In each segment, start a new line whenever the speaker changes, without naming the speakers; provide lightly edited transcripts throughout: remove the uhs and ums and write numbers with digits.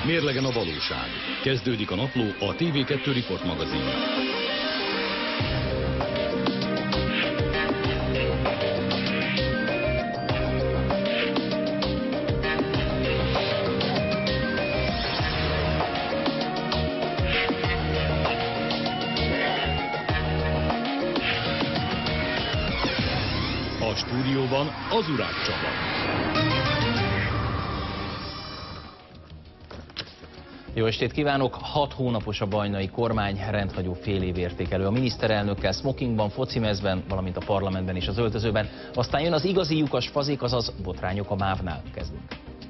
Mérlegen a valóság. Kezdődik a napló, a TV2 Report magazin. A stúdióban az Urák Csaba.
Jó estét kívánok! 6 hónapos a bajnai kormány, rendhagyó fél év értékelő. A miniszterelnökkel smokingban, focimezben, valamint a parlamentben és az öltözőben. Aztán jön az igazi lyukas fazék, azaz botrányok a MÁV-nál. Kezdünk.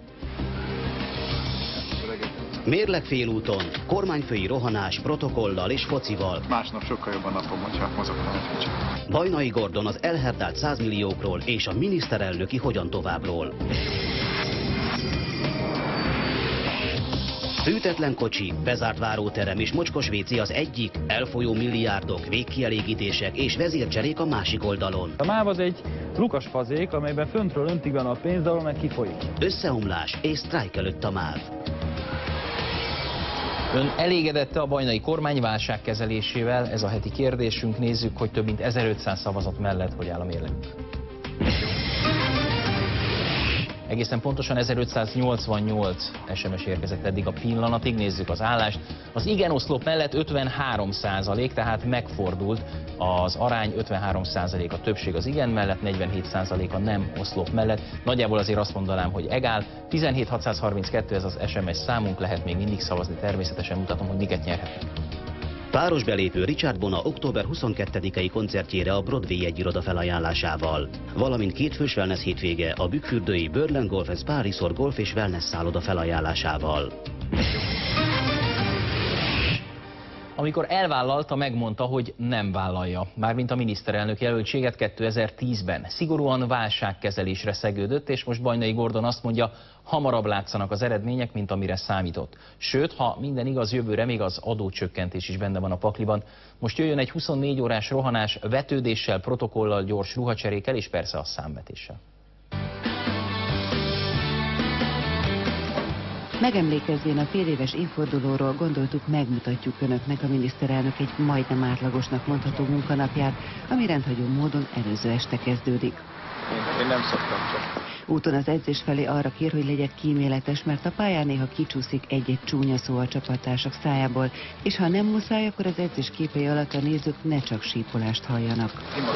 Mérleg félúton, kormányfői rohanás, protokollal és focival.
Másnap sokkal jobban napom, hogyha mozogtam egy kicsit.
Bajnai Gordon az elherdált 100 milliókról és a miniszterelnöki hogyan továbbról. Fűtetlen kocsi, bezárt váróterem és mocskos vécé az egyik, elfolyó milliárdok, végkielégítések és vezércserék a másik oldalon.
A MÁV az egy lukas fazék, amelyben föntről öntig van a pénz, de meg kifolyik.
Összeomlás és sztrájk előtt a MÁV.
Ön elégedette a bajnai kormány válságkezelésével? Ez a heti kérdésünk. Nézzük, hogy több mint 1500 szavazat mellett hogy áll a mérlegünk. Egészen pontosan 1588 SMS érkezett eddig a pillanatig, nézzük az állást. Az igen oszlop mellett 53%, tehát megfordult az arány, 53% a többség az igen mellett, 47% a nem oszlop mellett. Nagyjából azért azt mondanám, hogy egál. 17632 ez az SMS számunk, lehet még mindig szavazni, természetesen mutatom, hogy miket nyerhetünk.
Páros belépő Richard Bona október 22-i koncertjére a Broadway egyiroda felajánlásával, valamint kétfős wellness hétvége a bükkfürdői Birdland Golf & Spa Resort Golf és Wellness szálloda felajánlásával.
Amikor elvállalta, megmondta, hogy nem vállalja. Mármint a miniszterelnök jelöltséget 2010-ben. Szigorúan válságkezelésre szegődött, és most Bajnai Gordon azt mondja, hamarabb látszanak az eredmények, mint amire számított. Sőt, ha minden igaz, jövőre még az adócsökkentés is benne van a pakliban. Most jöjjön egy 24 órás rohanás vetődéssel, protokollal, gyors ruhacserékkel és persze a számvetéssel.
Megemlékezvén a féléves évfordulóról gondoltuk, megmutatjuk önöknek a miniszterelnök egy majdnem átlagosnak mondható munkanapját, ami rendhagyó módon előző este kezdődik.
Én nem szoktam csak.
Úton az edzés felé arra kér, hogy legyek kíméletes, mert a pályán néha kicsúszik egy-egy csúnya szó a csapattársak szájából, és ha nem muszáj, akkor az edzés képei alatt a nézők ne csak sípolást halljanak.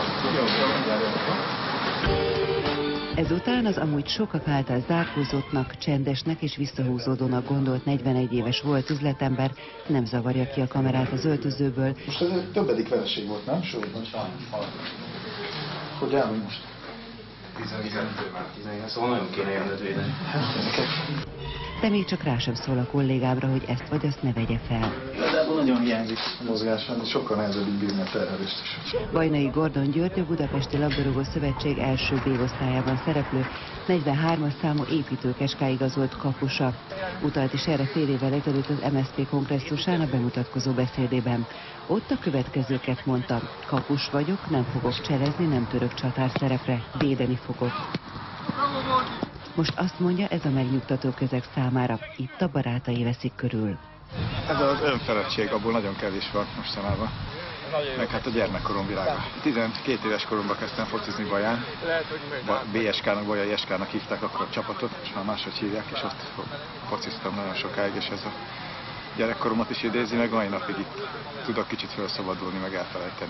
Ezután az amúgy sokak által zárkózottnak, csendesnek és visszahúzódónak gondolt 41 éves volt üzletember nem zavarja ki a kamerát az öltözőből.
Most ez egy többedik vereség volt, nem? Sorban. Hogy áll most?
12 már 14, szóval nagyon kéne jönnöd védeni.
De még csak rá sem szól a kollégámra, hogy ezt vagy azt ne vegye fel.
Igazából nagyon hiányzik a mozgás, de sokkal nehezebb így bírni a terhelést is.
Bajnai Gordon György a Budapesti Labdarúgó Szövetség első B-osztályában szereplő 43-as számú építőkeská igazolt kapusa. Utalt is erre fél évvel ezelőtt az MSZP kongresszusán a bemutatkozó beszédében. Ott a következőket mondta: kapus vagyok, nem fogok cselezni, nem török csatár szerepre, védeni fogok. Most azt mondja, ez a megnyugtató közeg számára, itt a barátai veszik körül.
Ez az önfeledtség, abból nagyon kevés van mostanában. Meg hát a gyermekkorom világa. 12 éves koromban kezdtem focizni Baján. BSK-nak, Bajai SK-nak hívták akkor a csapatot, és már máshogy hívják, és ott fociztam nagyon sokáig, és ez a gyerekkoromat is idézi, meg mai napig itt tudok kicsit felszabadulni, meg elfelejteni.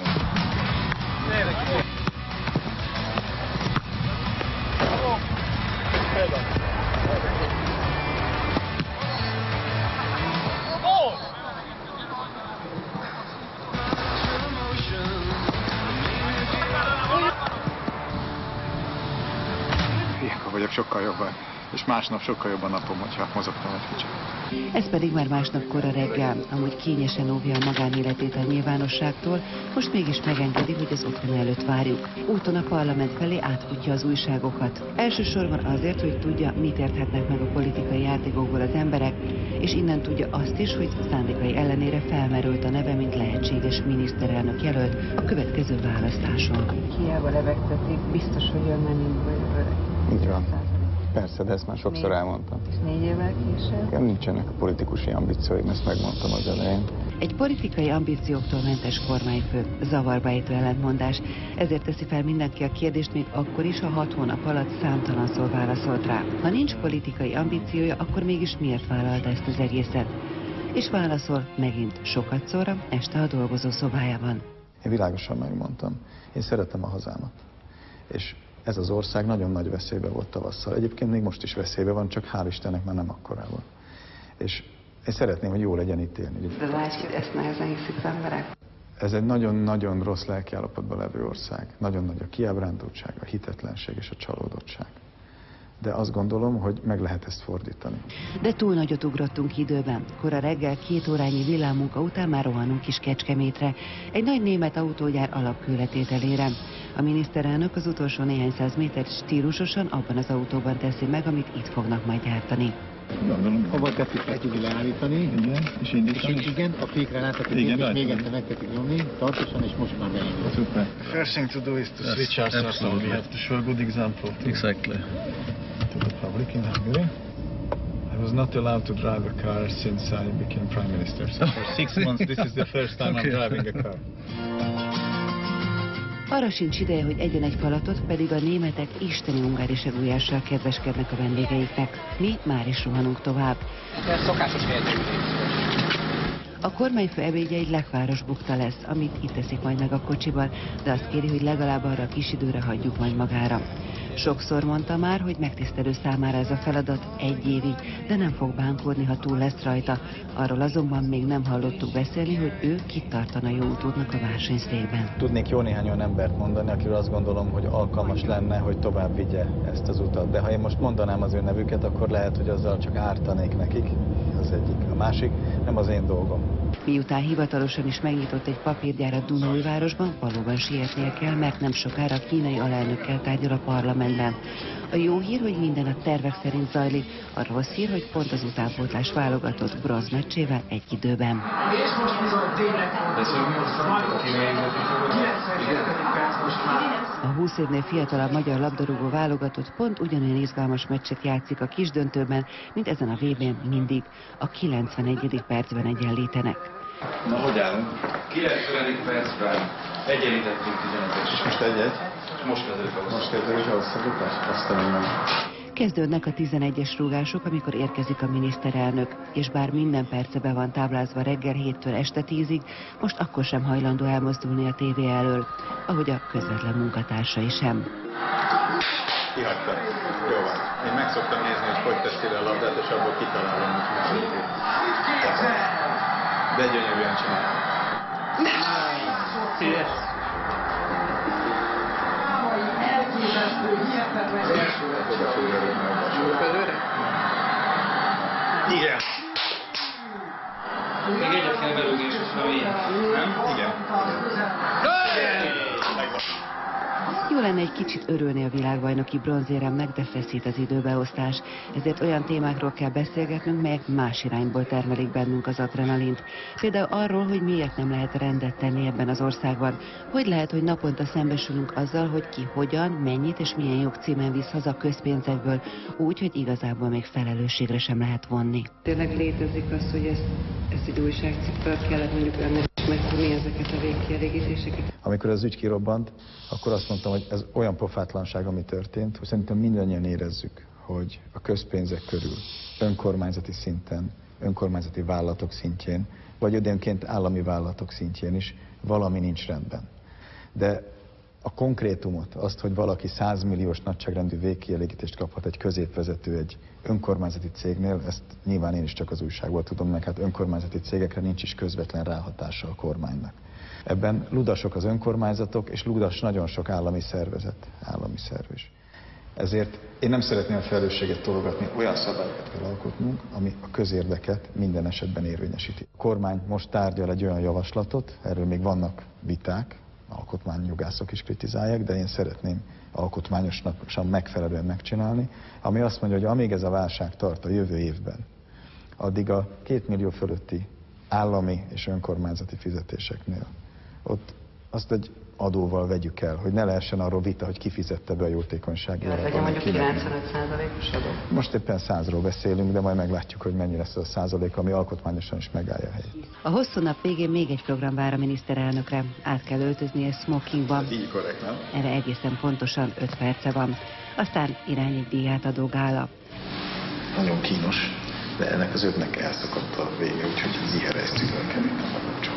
Ilyenkor vagyok sokkal jobban, és másnap sokkal jobban napom, hogyha mozogtam egy kicsit.
Ez pedig már másnap kora reggel, amúgy kényesen óvja a magánéletét a nyilvánosságtól, most mégis megengedi, hogy az otthon előtt várjuk. Úton a parlament felé átfutja az újságokat. Elsősorban azért, hogy tudja, mit érthetnek meg a politikai játékokból az emberek, és innen tudja azt is, hogy szándékai ellenére felmerült a neve, mint lehetséges miniszterelnök jelölt a következő választáson. Hiába levegtetik, biztos, hogy jön menünk.
Így van.
Persze, de ezt már sokszor elmondtam.
És 4 évvel később?
Nekem nincsenek a politikusi ambícióim, ezt megmondtam az elején.
Egy politikai ambícióktól mentes kormányfő, zavarba ejtő ellentmondás. Ezért teszi fel mindenki a kérdést, még akkor is, ha 6 hónap alatt számtalanszor válaszolt rá. Ha nincs politikai ambíciója, akkor mégis miért vállalta ezt az egészet? És válaszol megint sokatszorra este a dolgozó szobájában.
Én világosan megmondtam, én szeretem a hazámat. És ez az ország nagyon nagy veszélybe volt tavasszal. Egyébként még most is veszélybe van, csak hál' Istennek már nem akkorában. És én szeretném, hogy jó legyen itt élni.
De látj, hogy ezt nehezen hiszik az emberek?
Ez egy nagyon-nagyon rossz lelkiállapotban levő ország. Nagyon nagy a kiábrándultság, a hitetlenség és a csalódottság. De azt gondolom, hogy meg lehet ezt fordítani.
De túl nagyot ugrottunk időben. Kora reggel 2 órányi villámmunka után már rohanunk is Kecskemétre, egy nagy német autógyár alapkőletételére. A miniszterelnök az utolsó néhány száz métert stílusosan abban az autóban teszi meg, amit itt fognak majd gyártani.
Hova tettük, meg tudni leállítani, igen, és indítani. És igen, a fékre rátettük, és még egyszer meg tettük nyomni, tartósan, és most már beindul.
Super. First thing to do is to switch ourselves on. We have to show a good example. Exactly. To the public in Hungary. I was not allowed to drive a car since I became prime minister. So for 6 months this is the first time I'm driving a car.
Arra sincs ideje, hogy egyen egy falatot, pedig a németek isteni ungári segulyással kedveskednek a vendégeiknek. Mi már is rohanunk tovább. A kormányfő ebédje egy lekváros bukta lesz, amit itt teszik majd meg a kocsiban, de azt kéri, hogy legalább arra a kis időre hagyjuk majd magára. Sokszor mondta már, hogy megtisztelő számára ez a feladat 1 évig, de nem fog bánkódni, ha túl lesz rajta. Arról azonban még nem hallottuk beszélni, hogy ő kit tartana jó utódnak a versenyszékben.
Tudnék jó néhány olyan embert mondani, akiről azt gondolom, hogy alkalmas lenne, hogy tovább vigye ezt az utat. De ha én most mondanám az ő nevüket, akkor lehet, hogy azzal csak ártanék nekik. Az egyik. A másik nem az én dolgom.
Miután hivatalosan is megnyitott egy papírgyár a Dunaújvárosban, valóban sietnie kell, mert nem sokára a kínai alelnökkel tárgyal a parlamentben. A jó hír, hogy minden a tervek szerint zajlik, a rossz hír, hogy pont az utánpótlás válogatott bronz meccsével egy időben.
És most bizony tényleg
A 20 évnél fiatalabb magyar labdarúgó válogatott pont ugyanolyan izgalmas meccset játszik a kisdöntőben, mint ezen a VB-n mindig. A 91. percben egyenlítenek.
Na, hogy állunk?
90. percben egyenlítettünk 11-es.
Most 1-1?
Most kezdődik a
Most kezdődik a hosszabbítás? Azt nem.
Kezdődnek a 11-es rúgások, amikor érkezik a miniszterelnök, és bár minden perce be van táblázva reggel 7-től este 10-ig, most akkor sem hajlandó elmozdulni a tévé elől, ahogy a közvetlen munkatársai sem.
Kihagytad. Jó van. Én meg szoktam nézni, hogy teszi le a labdát, és abból kitalálom, hogy megszületik. De gyönyörűen csinálom. Igen.
Még egyet kell belőgni, és nem ilyen. Nem?
Igen.
Jó lenne egy kicsit örülni a világbajnoki bronzéremnek, de feszít az időbeosztás. Ezért olyan témákról kell beszélgetnünk, melyek más irányból termelik bennünk az adrenalint. Például arról, hogy miért nem lehet rendet tenni ebben az országban. Hogy lehet, hogy naponta szembesülünk azzal, hogy ki hogyan, mennyit és milyen jogcímen visz haza közpénzekből, úgy, hogy igazából még felelősségre sem lehet vonni. Tényleg létezik az, hogy ezt egy újságcikkből kellett mondjuk önnek megtudni ezeket a végkielégítéseket?
Amikor az ügy kirobbant, akkor azt mondtam, hogy ez olyan pofátlanság, ami történt, hogy szerintem mindannyian érezzük, hogy a közpénzek körül, önkormányzati szinten, önkormányzati vállalatok szintjén, vagy időnként állami vállalatok szintjén is valami nincs rendben. De a konkrétumot, azt, hogy valaki 100 milliós nagyságrendű végkielégítést kaphat egy középvezető egy önkormányzati cégnél, ezt nyilván én is csak az újságból tudom, meg hát önkormányzati cégekre nincs is közvetlen ráhatása a kormánynak. Ebben ludasok az önkormányzatok, és ludas nagyon sok állami szervezet, állami szerv is. Ezért én nem szeretném a felelősséget tologatni, olyan szabályokat kell alkotnunk, ami a közérdeket minden esetben érvényesíti. A kormány most tárgyal egy olyan javaslatot, erről még vannak viták, alkotmányjogászok is kritizálják, de én szeretném alkotmányosan megfelelően megcsinálni, ami azt mondja, hogy amíg ez a válság tart a jövő évben, addig a 2 millió fölötti állami és önkormányzati fizetéseknél ott azt egy adóval vegyük el, hogy ne lehessen arról vita, hogy kifizette be a jótékonysági alapot.
Legyen mondjuk 95%-os adó.
Most éppen 100-ról beszélünk, de majd meglátjuk, hogy mennyi lesz az a százalék, ami alkotmányosan is megállja a helyét.
A hosszú nap végén még egy program vár a miniszterelnökre. Át kell öltöznie smokingba.
Így korrekt, nem?
Erre egészen pontosan 5 perce van. Aztán irány egy díját adó gála.
Nagyon kínos, de ennek az ötnek elszakadt a vége, úgyhogy vihereztük a keméten megkapcsolni.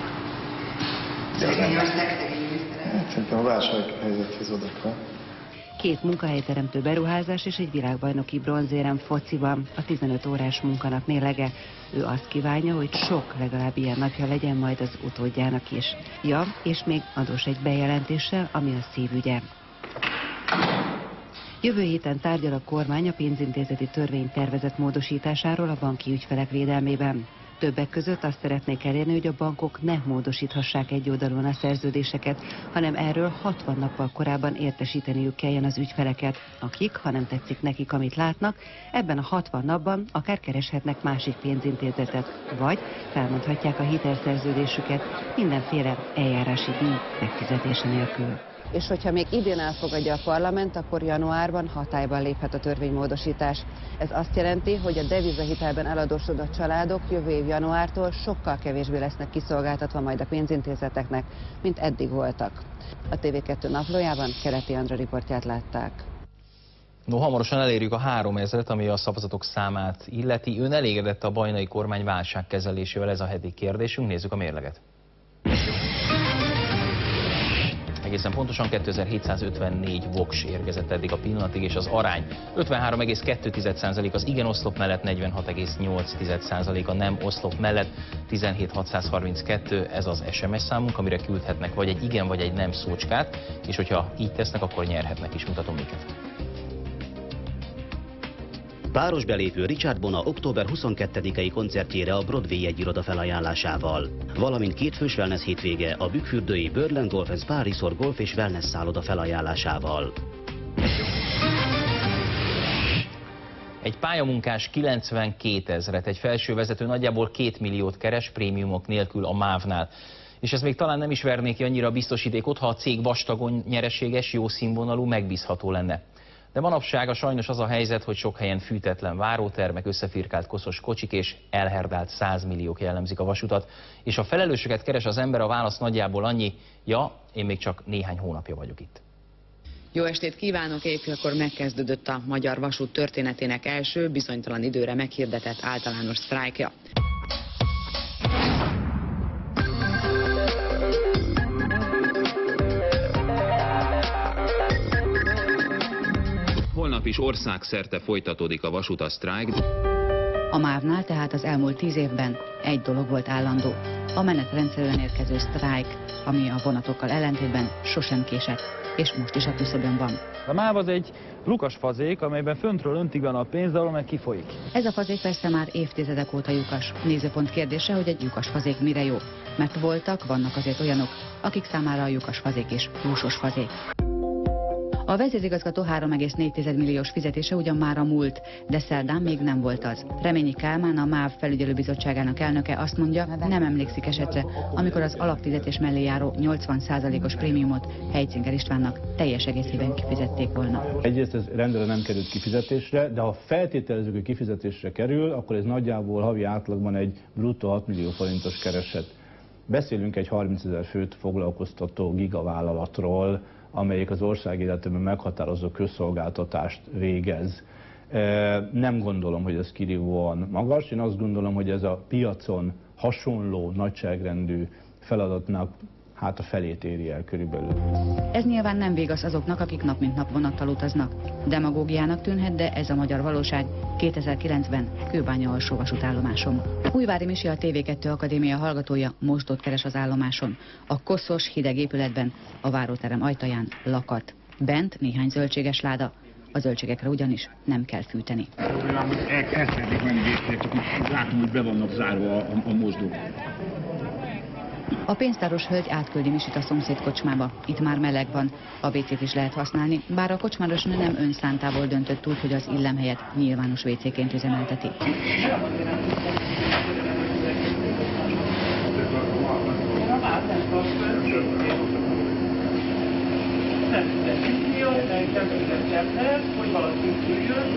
Szerintem a válsághelyzethez odakkal.
2 munkahelyteremtő beruházás és egy világbajnoki bronzérem fociban. A 15 órás munkanap mérlege. Ő azt kívánja, hogy sok legalább ilyen napja legyen majd az utódjának is. Ja, és még adós egy bejelentéssel, ami a szívügye. Jövő héten tárgyal a kormány a pénzintézeti törvény tervezett módosításáról a banki ügyfelek védelmében. Többek között azt szeretnék elérni, hogy a bankok ne módosíthassák egyoldalúan a szerződéseket, hanem erről 60 nappal korábban értesíteniük kelljen az ügyfeleket, akik, ha nem tetszik nekik, amit látnak, ebben a 60 napban akár kereshetnek másik pénzintézetet, vagy felmondhatják a hitelszerződésüket mindenféle eljárási díj megfizetése nélkül.
És hogyha még idén elfogadja a parlament, akkor januárban hatályban léphet a törvénymódosítás. Ez azt jelenti, hogy a devizahitelben eladósodott családok jövő év januártól sokkal kevésbé lesznek kiszolgáltatva majd a pénzintézeteknek, mint eddig voltak. A TV2 naplójában Keleti Andra riportját látták.
No, hamarosan elérjük a 3000-et, ami a szavazatok számát illeti. Ön elégedett a bajnai kormány válságkezelésével? Ez a heti kérdésünk. Nézzük a mérleget. Egészen pontosan 2754 voks érkezett eddig a pillanatig, és az arány 53,2% az igen oszlop mellett, 46,8% a nem oszlop mellett, 17632, ez az SMS számunk, amire küldhetnek vagy egy igen, vagy egy nem szócskát, és hogyha így tesznek, akkor nyerhetnek is, mutatom miket.
Páros belépő Richard Bona október 22-i koncertjére a Broadway jegyiroda felajánlásával, valamint 2 fős wellness hétvége a bükkfürdői Berlin Golf & Spa Resort golf és wellness szálloda felajánlásával.
Egy pályamunkás 92 000-et, egy felsővezető nagyjából 2 milliót keres prémiumok nélkül a MÁV-nál. És ez még talán nem is verné ki annyira a biztosítékot, ha a cég vastagon nyereséges, jó színvonalú, megbízható lenne. De manapság sajnos az a helyzet, hogy sok helyen fűtetlen várótermek, összefirkált koszos kocsik és elherdált 100 milliók jellemzik a vasutat. És a felelősöket keres az ember, a válasz nagyjából annyi: ja, én még csak néhány hónapja vagyok itt.
Jó estét kívánok! Éjfélkor megkezdődött a magyar vasút történetének első, bizonytalan időre meghirdetett általános sztrájkja.
Holnap is országszerte folytatódik a vasutasztrájk.
A MÁV-nál tehát az elmúlt 10 évben egy dolog volt állandó: a menetrendszerűen érkező sztrájk, ami a vonatokkal ellentétben sosem késett, és most is a küszöbön van.
A MÁV az egy lukas fazék, amelyben föntről öntig van a pénz, de meg kifolyik.
Ez a fazék persze már évtizedek óta lyukas. Nézőpont kérdése, hogy egy lyukas fazék mire jó. Mert vannak azért olyanok, akik számára a lyukas fazék is lúsos fazék. A vezérigazgató 3,4 milliós fizetése ugyan már a múlt, de szerdán még nem volt az. Reményi Kálmán, a MÁV felügyelőbizottságának elnöke azt mondja, nem emlékszik esetre, amikor az alapfizetés mellé járó 80%-os prémiumot Helycinger Istvánnak teljes egészében kifizették volna.
Egyrészt ez rendben nem került kifizetésre, de ha feltételezzük, hogy kifizetésre kerül, akkor ez nagyjából havi átlagban egy bruttó 6 millió forintos kereset. Beszélünk egy 30 000 főt foglalkoztató gigavállalatról, amelyik az ország életében meghatározó közszolgáltatást végez. Nem gondolom, hogy ez kirívóan magas. Én azt gondolom, hogy ez a piacon hasonló nagyságrendű feladatnak a felét éri el körülbelül.
Ez nyilván nem végasz azoknak, akik nap mint nap vonattal utaznak. Demagógiának tűnhet, de ez a magyar valóság 2009-ben Kőbánya alsó vasútállomáson. Újvári Misi, a TV2 Akadémia hallgatója most keres az állomáson. A koszos, hideg épületben, a váróterem ajtaján lakat. Bent néhány zöldséges láda. A zöldségekre ugyanis nem kell fűteni.
El szeretnék menni vésztére, csak itt látom, hogy be vannak zárva a mosdók.
A pénztáros hölgy átküldi Misit a szomszéd kocsmába. Itt már meleg van, a WC-t is lehet használni, bár a kocsmáros nő nem önszántából döntött úgy, hogy az illemhelyet nyilvános WC-ként üzemelteti.
hogy valaki üljön,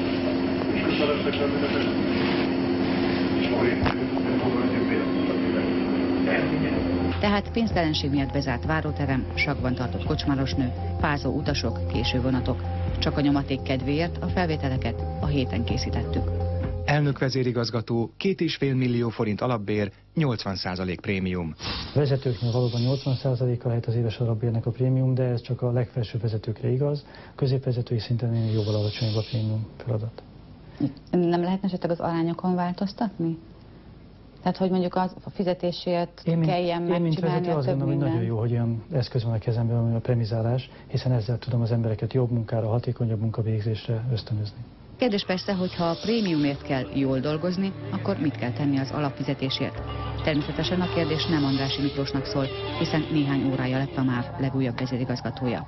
Tehát pénztelenség miatt bezárt váróterem, sakban tartott kocsmarosnő, fázó utasok, késő vonatok. Csak a nyomaték kedvéért a felvételeket a héten készítettük.
Elnök vezérigazgató, 2,5 millió forint alapbér, 80% prémium.
A vezetőknél valóban 80%-a lehet az éves alapbérnek a prémium, de ez csak a legfelső vezetőkre igaz. Középvezetői szinten jóval alacsonyabb a prémium feladat.
Nem lehetne esetleg az arányokon változtatni? Tehát, hogy mondjuk a fizetésért kelljen megcsinálni
Én, mint vezető, azt gondolom, hogy nagyon
minden.
jó, hogy olyan eszköz van a kezemben, ami a premizálás, hiszen ezzel tudom az embereket jobb munkára, hatékonyabb munkavégzésre ösztönözni.
Kérdés persze, hogy ha a prémiumért kell jól dolgozni, akkor mit kell tenni az alapfizetésért? Természetesen a kérdés nem Andrássy Miklósnak szól, hiszen néhány órája lett a MÁV legújabb vezérigazgatója.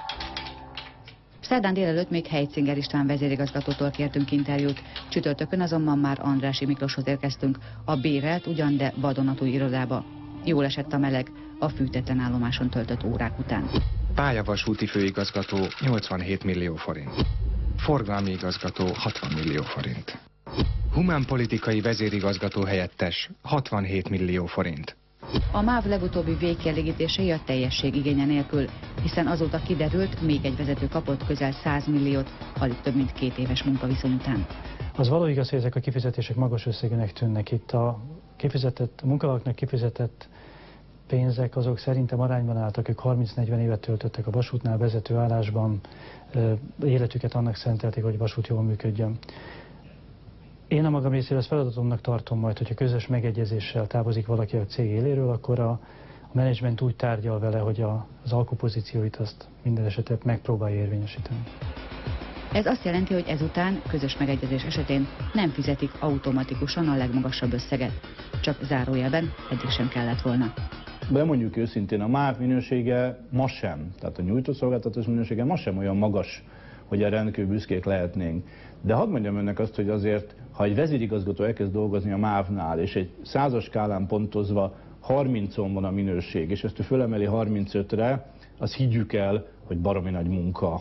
Szerdán délelőtt még Helycinger István vezérigazgatótól kértünk interjút, csütörtökön azonban már Andrássy Miklóshoz érkeztünk, a bérelt ugyan, de vadonatúj irodába. Jól esett a meleg a fűtetlen állomáson töltött órák után.
Pályavasúti főigazgató, 87 millió forint. Forgalmi igazgató, 60 millió forint. Humánpolitikai vezérigazgató helyettes, 67 millió forint.
A MÁV legutóbbi végkielégítései a teljesség igénye nélkül, hiszen azóta kiderült, még egy vezető kapott közel 100 milliót, alig több mint 2 éves munkaviszony után.
Az való igaz, hogy ezek a kifizetések magas összegűnek tűnnek. Itt a munkavállalóknak kifizetett pénzek azok szerintem arányban álltak, ők 30-40 évet töltöttek a vasútnál vezető állásban, életüket annak szentelték, hogy a vasút jól működjön. Én a magam részéről ezt feladatomnak tartom majd, hogyha közös megegyezéssel távozik valaki a cég éléről, akkor a menedzsment úgy tárgyal vele, hogy az alkupozícióit azt minden esetet megpróbálja érvényesíteni.
Ez azt jelenti, hogy ezután közös megegyezés esetén nem fizetik automatikusan a legmagasabb összeget. Csak zárójelben eddig sem kellett volna.
De mondjuk őszintén, a MÁV minősége ma sem, tehát a nyújtószolgáltatás minősége ma sem olyan magas, hogy a rendkívül büszkék lehetnénk. De hadd mondjam önnek azt, hogy azért, ha egy vezérigazgató elkezd dolgozni a MÁV-nál, és egy 100-as skálán pontozva 30-on van a minőség, és ezt ő fölemeli 35-re, az higgyük el, hogy baromi nagy munka.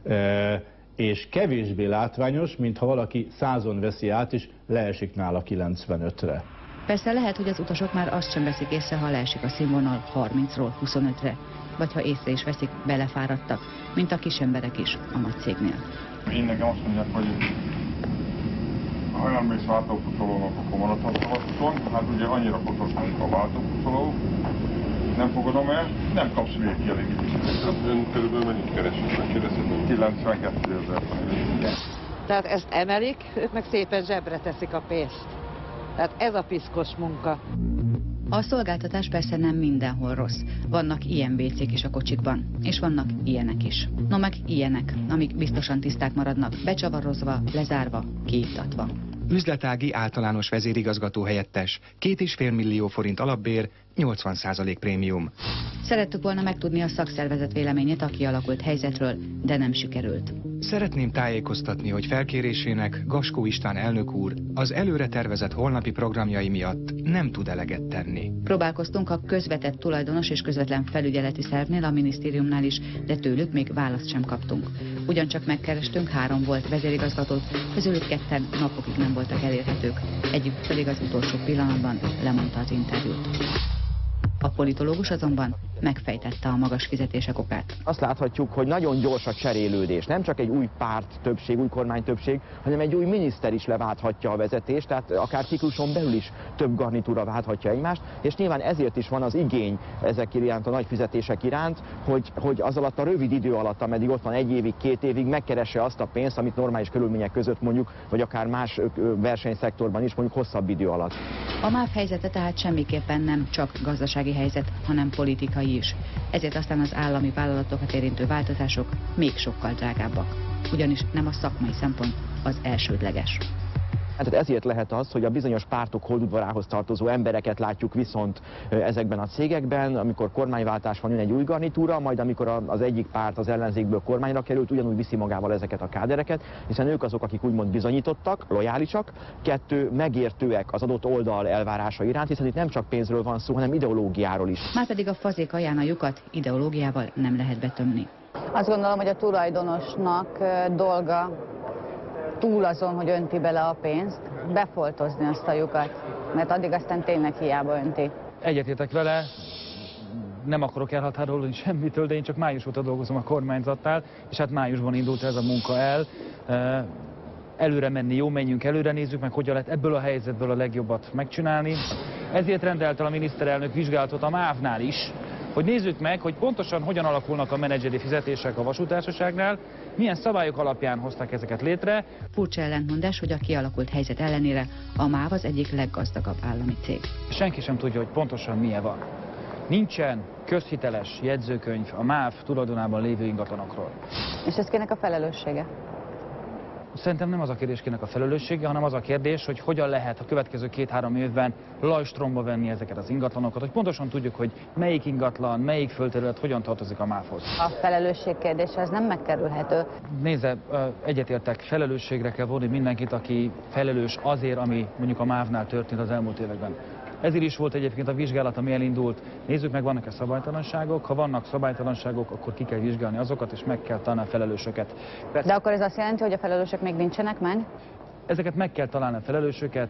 És kevésbé látványos, mint ha valaki 100-on veszi át, és leesik nála 95-re.
Persze lehet, hogy az utasok már azt sem veszik észre, ha leesik a színvonal 30-ról 25-re, vagy ha észre is veszik, belefáradtak, mint a kisemberek is a nagy cégnél.
Én nekem azt mondják, hogy ha nem mész váltópucolónak, akkor maradhatsz a vasúton. Hát ugye annyira fontos mondjuk a váltópucoló, nem fogadom el, nem kapsz végkielégítést. Hát ön körülbelül mennyit keresünk, megkérdezhetem? 92 000 forint.
Tehát ezt emelik, ők meg szépen zsebre teszik a pénzt. Tehát ez a piszkos munka.
A szolgáltatás persze nem mindenhol rossz. Vannak ilyen WC-k is a kocsikban, és vannak ilyenek is. No meg ilyenek, amik biztosan tiszták maradnak, becsavarozva, lezárva, kiiktatva.
Üzletági általános vezérigazgató helyettes, 2,5 millió forint alapbér, 80% prémium.
Szerettük volna megtudni a szakszervezet véleményét a kialakult helyzetről, de nem sikerült.
Szeretném tájékoztatni, hogy felkérésének Gaskó István elnök úr az előre tervezett holnapi programjai miatt nem tud eleget tenni.
Próbálkoztunk a közvetett tulajdonos és közvetlen felügyeleti szervnél, a minisztériumnál is, de tőlük még választ sem kaptunk. Ugyancsak megkerestünk 3 volt vezérigazgatót, közülük 2 napokig nem voltak elérhetők. Egyik pedig az utolsó pillanatban lemondta az interjút. A politológus azonban megfejtette a magas fizetések okát.
Azt láthatjuk, hogy nagyon gyors a cserélődés. Nem csak egy új párt többség, új kormány többség, hanem egy új miniszter is leválthatja a vezetést, tehát akár cikluson belül is több garnitúra válthatja egymást, és nyilván ezért is van az igény ezek iránt, a nagy fizetések iránt, hogy az alatt a rövid idő alatt, ameddig ott van 1 évig, 2 évig, megkeresse azt a pénzt, amit normális körülmények között mondjuk, vagy akár más versenyszektorban is mondjuk hosszabb idő alatt.
A MÁV helyzete tehát semmiképpen nem csak gazdasági helyzet, hanem politikai is. Ezért aztán az állami vállalatokat érintő változások még sokkal drágábbak. Ugyanis nem a szakmai szempont az elsődleges.
Tehát ezért lehet az, hogy a bizonyos pártok holdudvarához tartozó embereket látjuk viszont ezekben a cégekben, amikor kormányváltás van, jön egy új garnitúra, majd amikor az egyik párt az ellenzékből kormányra került, ugyanúgy viszi magával ezeket a kádereket, hiszen ők azok, akik úgymond bizonyítottak, lojálisak, 2 megértőek az adott oldal elvárása iránt, hiszen itt nem csak pénzről van szó, hanem ideológiáról is.
Márpedig a fazék ajánlójukat ideológiával nem lehet betömni.
Azt gondolom, hogy a tulajdonosnak dolga túl azon, hogy önti bele a pénzt, befoltozni azt a lyukat, mert addig aztán tényleg hiába önti.
Egyetértek vele, nem akarok elhatárolni semmitől, de én csak május óta dolgozom a kormányzatnál, és hát májusban indult ez a munka el. Előre menni, jó, menjünk előre, nézzük meg, hogyan lehet ebből a helyzetből a legjobbat megcsinálni. Ezért rendelt el a miniszterelnök vizsgálatot a MÁV-nál is, hogy nézzük meg, hogy pontosan hogyan alakulnak a menedzseri fizetések a vasúttársaságnál, milyen szabályok alapján hozták ezeket létre.
Furcsa ellentmondás, hogy a kialakult helyzet ellenére a MÁV az egyik leggazdagabb állami cég.
Senki sem tudja, hogy pontosan milyen van. Nincsen közhiteles jegyzőkönyv a MÁV tulajdonában lévő ingatlanokról.
És ez kinek a felelőssége?
Szerintem nem az a kérdés, kinek a felelőssége, hanem az a kérdés, hogy hogyan lehet a következő 2-3 évben lajstromba venni ezeket az ingatlanokat, hogy pontosan tudjuk, hogy melyik ingatlan, melyik földterület hogyan tartozik a MÁV-hoz.
A felelősség kérdése az nem megkerülhető.
Nézze, egyetértek, felelősségre kell vonni mindenkit, aki felelős azért, ami mondjuk a MÁV-nál történt az elmúlt években. Ezért is volt egyébként a vizsgálat, ami elindult. Nézzük meg, vannak-e szabálytalanságok. Ha vannak szabálytalanságok, akkor ki kell vizsgálni azokat, és meg kell találni a felelősöket. Persze,
de akkor ez azt jelenti, hogy a felelősök még nincsenek meg?
Ezeket meg kell találni a felelősöket,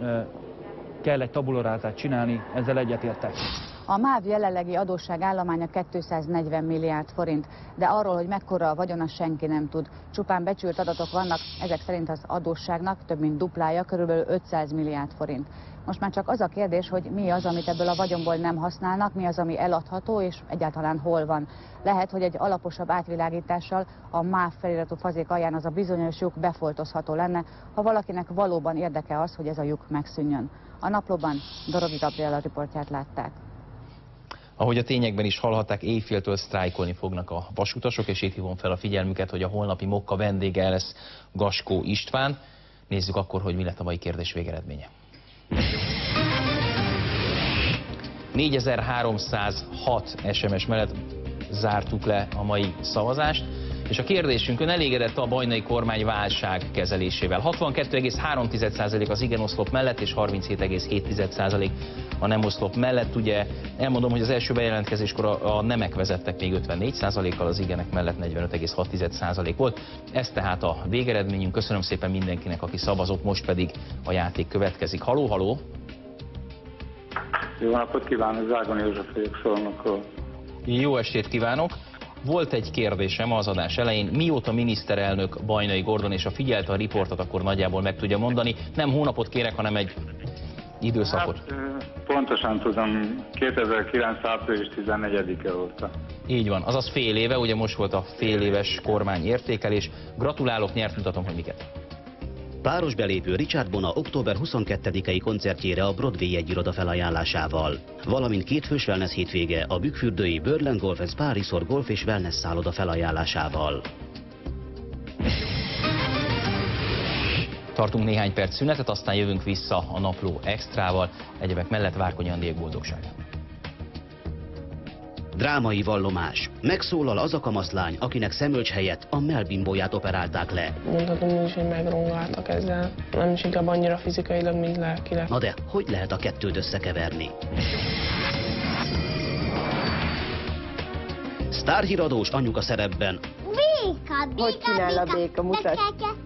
kell egy tabulorázát csinálni, ezzel egyetértek.
A MÁV jelenlegi adósságállománya 240 milliárd forint, de arról, hogy mekkora a vagyona, senki nem tud. Csupán becsült adatok vannak, ezek szerint az adósságnak több mint duplája, körülbelül 500 milliárd forint. Most már csak az a kérdés, hogy mi az, amit ebből a vagyonból nem használnak, mi az, ami eladható, és egyáltalán hol van. Lehet, hogy egy alaposabb átvilágítással a MÁV feliratú fazék alján az a bizonyos lyuk befoltozható lenne, ha valakinek valóban érdeke az, hogy ez a lyuk megszűnjön. A Naplóban Dorogi Gabriella riportját látták.
Ahogy a tényekben is hallhatták, éjféltől sztrájkolni fognak a vasutasok, és itt hívom fel a figyelmüket, hogy a holnapi Mokka vendége lesz Gaskó István. Nézzük akkor, hogy mi lett a mai kérdés végeredménye. 4306 SMS mellett zártuk le a mai szavazást, és a kérdésünkön elégedett a bajnai kormány válság kezelésével. 62,3% az igen oszlop mellett, és 37,7% a nem oszlop mellett. Ugye elmondom, hogy az első bejelentkezéskor a nemek vezettek még 54%-kal, az igenek mellett 45,6% volt. Ez tehát a végeredményünk. Köszönöm szépen mindenkinek, aki szavazott, most pedig a játék következik. Haló, haló!
Jó napot kívánok, Zágoni József vagyok Szolnokról.
Jó estét kívánok! Volt egy kérdésem az adás elején, mióta miniszterelnök Bajnai Gordon, és ha figyelte a riportot, akkor nagyjából meg tudja mondani. Nem hónapot kérek, hanem egy időszakot.
Hát, pontosan tudom, 2009. április 14-e óta.
Így van, azaz fél éve, ugye most volt a fél éves kormányértékelés. Gratulálok, nyert, mutatom, hogy miket.
Páros belépő Richard Bona október 22-i koncertjére a Broadway jegyiroda felajánlásával, valamint kétfős wellness hétvége a bükkfürdői Birdland Golf & Spa Resort golf és wellness szálloda felajánlásával.
Tartunk néhány perc szünetet, aztán jövünk vissza a Napló extrával, egyebek mellett Várkonyi Andék boldogság.
Drámai vallomás. Megszólal az a kamaszlány, akinek szemölcs helyett a mellbimbóját operálták le.
Mondhatom is, hogy megrongáltak ezzel. Nem is inkább annyira fizikailag, mint lelkileg.
Na de, hogy lehet a kettőt összekeverni? Sztárhíradós anyuka szerepben.
Hogy csinál a béka? Mutasd!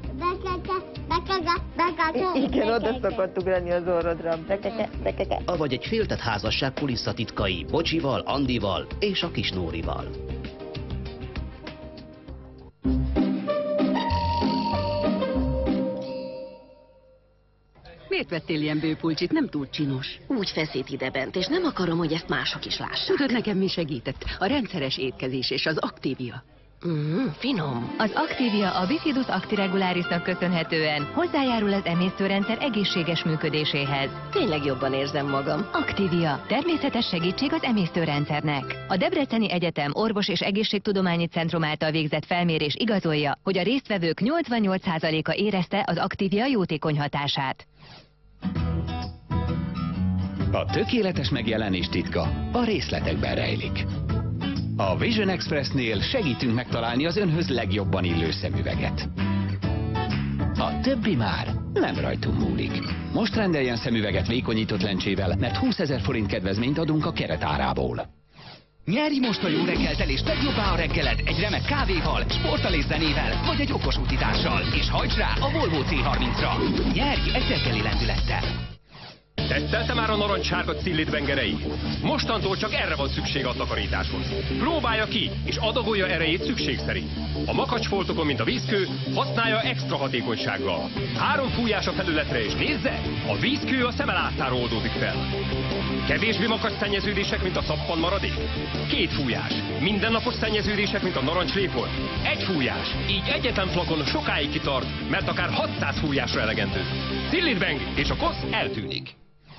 Igen, oda szokott ugrani az orrodra.
Avagy egy féltett házasság kulisszatitkai Bocsival, Andival és a kis Nórival.
Miért vettél ilyen bőpulcsit? Nem túl csinos.
Úgy feszít idebent, és nem akarom, hogy ezt mások is lássák.
Tudod, nekem mi segített? A rendszeres étkezés és az Activia.
Finom.
Az Activia a Bifidus Actiregularisnak köszönhetően hozzájárul az emésztőrendszer egészséges működéséhez.
Tényleg jobban érzem magam.
Activia. Természetes segítség az emésztőrendszernek. A Debreceni Egyetem Orvos- és Egészségtudományi Centrum által végzett felmérés igazolja, hogy a résztvevők 88%-a érezte az Activia jótékony hatását.
A tökéletes megjelenés titka a részletekben rejlik. A Vision Expressnél segítünk megtalálni az önhöz legjobban illő szemüveget. A többi már nem rajtunk múlik. Most rendeljen szemüveget vékonyított lencsével, mert 20 000 forint kedvezményt adunk a keretárából. Nyerj most a jó reggeltelés legjobbá a reggeled egy remek kávéval, sporttal és zenével, vagy egy okos utitással. És hajts rá a Volvo C30-ra! Nyerj egy reggeli lendülettel!
Tesztelte már a narancssárga Cillit bengerei? Mostantól csak erre van szükség a takarításhoz. Próbálja ki, és adagolja erejét szükség szerint. A makacsfoltokon, mint a vízkő, használja extra hatékonysággal. 3 fújás a felületre, és nézze, a vízkő a szemelászára oldódik fel. Kevésbé makacs szennyeződések, mint a szappan maradék? 2 fújás. Mindennapos szennyeződések, mint a narancsléfolt? 1 fújás. Így egyetlen flakon sokáig kitart, mert akár 600 fújásra elegendő. Cillit beng, és a kosz eltűnik.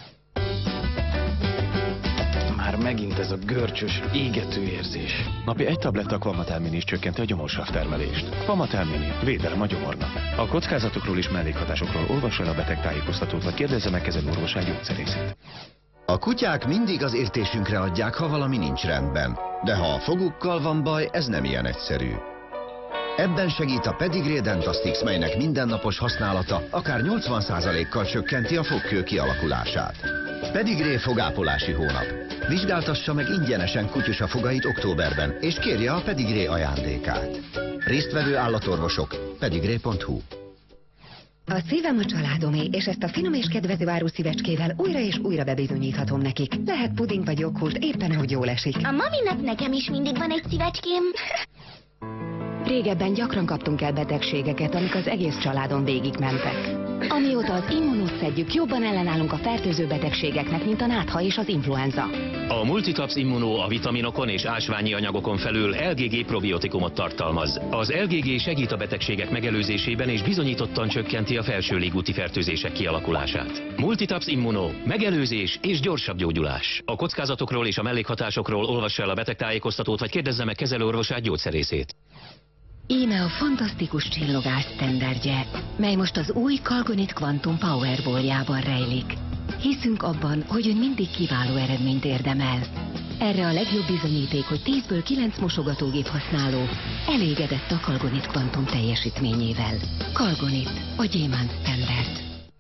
Már megint ez a görcsös, égető érzés. Napi 1 tabletta Kvamatel is csökkenti a gyomorsav termelést. Kvamatel Mini, védelem a gyomornak. A kockázatokról és mellékhatásokról olvassa el a betegtájékoztatót, vagy kérdezze meg kezelőorvosát gyógyszerészét.
A kutyák mindig az értésünkre adják, ha valami nincs rendben. De ha a fogukkal van baj, ez nem ilyen egyszerű. Ebben segít a Pedigree Dentastix, melynek mindennapos használata akár 80%-kal csökkenti a fogkő kialakulását. Pedigree fogápolási hónap. Vizsgáltassa meg ingyenesen kutyusa fogait októberben, és kérje a Pedigree ajándékát. Résztvevő állatorvosok. pedigree.hu.
A szívem a családomé, és ezt a finom és kedvező áru szívecskével újra és újra bebizonyíthatom nekik. Lehet puding vagy joghurt, éppen ahogy jól esik.
A maminak nekem is mindig van egy szívecském.
Régebben gyakran kaptunk el betegségeket, amik az egész családon végigmentek. Amióta az Immunut szedjük, jobban ellenállunk a fertőző betegségeknek, mint a nátha és az influenza.
A Multitaps Immuno a vitaminokon és ásványi anyagokon felül LGG probiotikumot tartalmaz. Az LGG segít a betegségek megelőzésében és bizonyítottan csökkenti a felső légúti fertőzések kialakulását. Multitaps Immuno, megelőzés és gyorsabb gyógyulás. A kockázatokról és a mellékhatásokról olvassa el a betegtájékoztatót, vagy kérdezze meg kezelőorvosát gyógyszerészét.
Íme a fantasztikus csillogás sztenderdje, mely most az új Calgonit Quantum Powerball-jában rejlik. Hiszünk abban, hogy ön mindig kiváló eredményt érdemel. Erre a legjobb bizonyíték, hogy 10-ből 9 mosogatógép használó elégedett a Calgonit Quantum teljesítményével. Calgonit, a gyémánt sztenderd.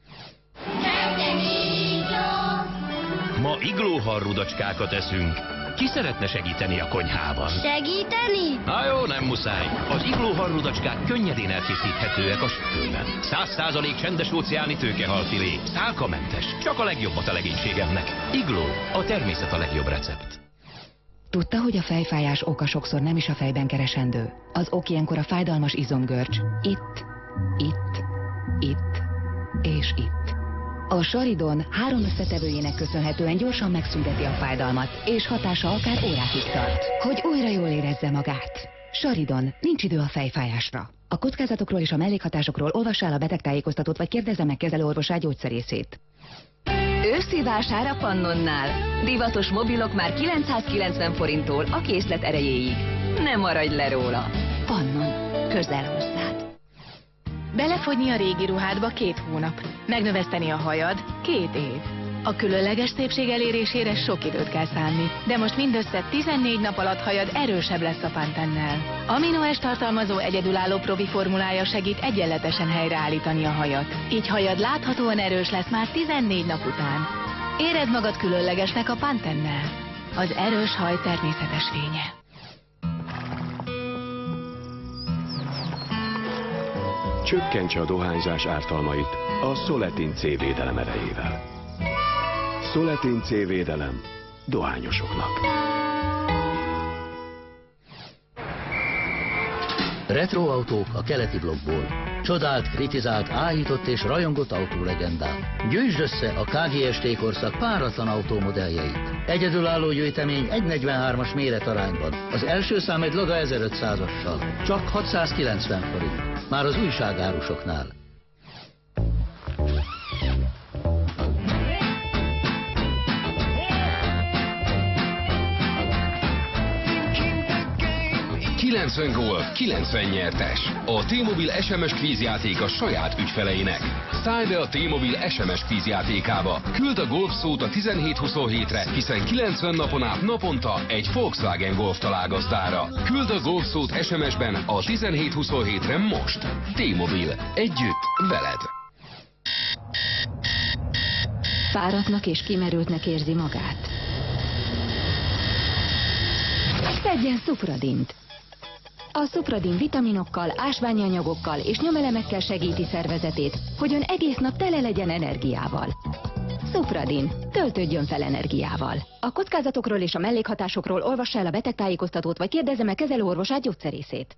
Ma iglóhal rudacskákat eszünk. Ki szeretne segíteni a konyhában?
Segíteni?
Na jó, nem muszáj. Az iglóhal rudacskák könnyedén elkészíthetőek a sütőben. 100% csendes óceáni tőkehalfilé, szálkamentes, csak a legjobbat a legénységemnek. Igló, a természet a legjobb recept.
Tudta, hogy a fejfájás oka sokszor nem is a fejben keresendő? Az ok ilyenkor a fájdalmas izomgörcs. Itt és itt. A Saridon 3 összetevőjének köszönhetően gyorsan megszünteti a fájdalmat, és hatása akár órákig tart, hogy újra jól érezze magát. Saridon, nincs idő a fejfájásra. A kockázatokról és a mellékhatásokról olvassa el a betegtájékoztatót, vagy kérdezze meg kezelőorvosát gyógyszerészét. Őszi vásár a Pannonnál. Divatos mobilok már 990 forinttól a készlet erejéig. Ne maradj le róla. Pannon. Közel hozzád.
Belefogyni a régi ruhádba 2 hónap. Megnöveszteni a hajad 2 év. A különleges szépség elérésére sok időt kell szánni, de most mindössze 14 nap alatt hajad erősebb lesz a Pantennel. Aminoest tartalmazó egyedülálló profi formulája segít egyenletesen helyreállítani a hajat. Így hajad láthatóan erős lesz már 14 nap után. Érezd magad különlegesnek a Pantennel. Az erős haj természetes fénye.
Csökkentse a dohányzás ártalmait a Soletin C védelem erejével. Soletin C védelem dohányosoknak.
Retroautók a keleti blokkból. Csodált, kritizált, áhított és rajongott autólegendák. Gyűjtsd össze a KGST korszak páratlan autómodelljeit. Egyedülálló gyűjtemény 1:43-as méretarányban. Az első szám egy Laga 1500-assal. Csak 690 forint. Már az újságárusoknál.
...90 gól, 90 nyertes. A T-Mobile SMS kvízjáték a saját ügyfeleinek. Szállj be a T-Mobile SMS kvízjátékába. Küld a Golf szót a 1727-re, hiszen 90 napon át naponta egy Volkswagen Golf talál gazdára. Küld a Golf szót SMS-ben a 1727-re most. T-Mobile. Együtt veled.
Fáradtnak és kimerültnek érzi magát. szedjen Supradint. A Supradin vitaminokkal, ásványi anyagokkal és nyomelemekkel segíti szervezetét, hogy ön egész nap tele legyen energiával. Supradin, töltődjön fel energiával. A kockázatokról és a mellékhatásokról olvassa el a betegtájékoztatót, vagy kérdezze meg kezelőorvosát, gyógyszerészét.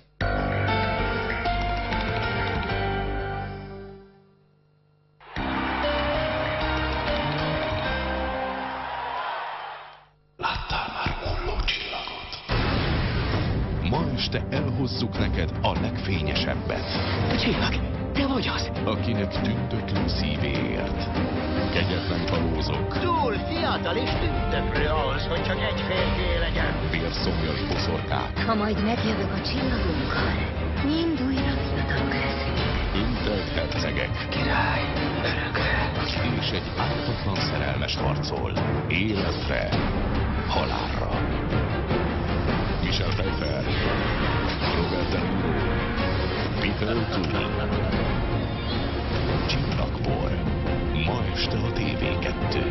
Láttál már hulló csillagot? Ma este elhozzuk neked a legfényesebbet.
A csillag, te vagy az?
Akinek tündöklő szívéért. Kegyetlen kalózok.
Túl fiatal és tündöklő ahhoz, hogy csak egy férfié legyen.
Vérszomjas boszorkák.
Ha majd megjövök a csillagunkkal, mind újra fiatalok leszünk.
Öntelt hercegek.
Király, örökre.
És egy ártatlan szerelmes harcol. Életre, halálra. Michel Pfeiffer, Robert De Niro, Peter O'Toole. Csillagpor. Ma este a TV2.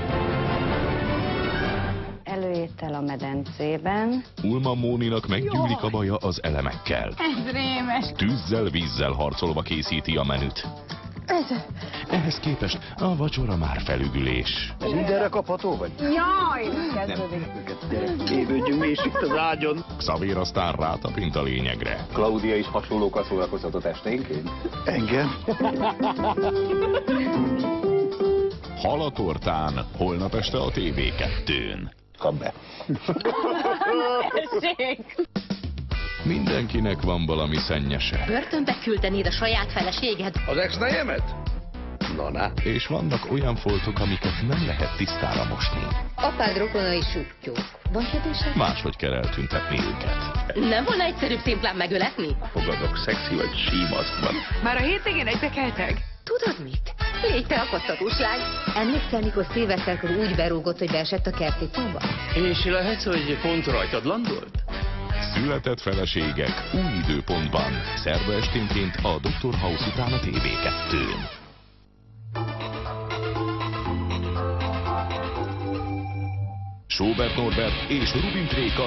Előétel a medencében.
Ulma Móninak meggyűlik a baja az elemekkel.
Ez rémes.
Tűzzel, vízzel harcolva készíti a menüt. Ehhez képest a vacsora már felügülés.
Mindenre kapható vagy?
Jaj, kezdődik.
Évődjünk mi is itt az ágyon.
Xavér aztán rátapint a lényegre.
Klaudia is hasonlókat szórakozhatott esténként? Engem?
Hal a tortán, holnap este a TV2-n.
Kap be.
Mindenkinek van valami szennyese.
Börtönbe küldenéd a saját feleséged?
Az ex-nejemet? Na.
És vannak olyan foltok, amiket nem lehet tisztára mosni.
Apád rokonai sutyók. Van kedvesed?
Máshogy kell eltüntetni őket.
Nem volna egyszerűbb szimplán megöletni?
Fogadok szexi vagy símaszkban.
Már a hétvégén egybekeltek? Tudod mit? Légy te akasztatós lány. Emlékszel, mikor szilveszterkor úgy berúgott, hogy beesett a kertipába?
És lehet, hogy pont rajtad landolt?
Született feleségek új időpontban. Szerda esténként a Dr. House után a TV2-n. Sobert Norbert és Rubin Tréka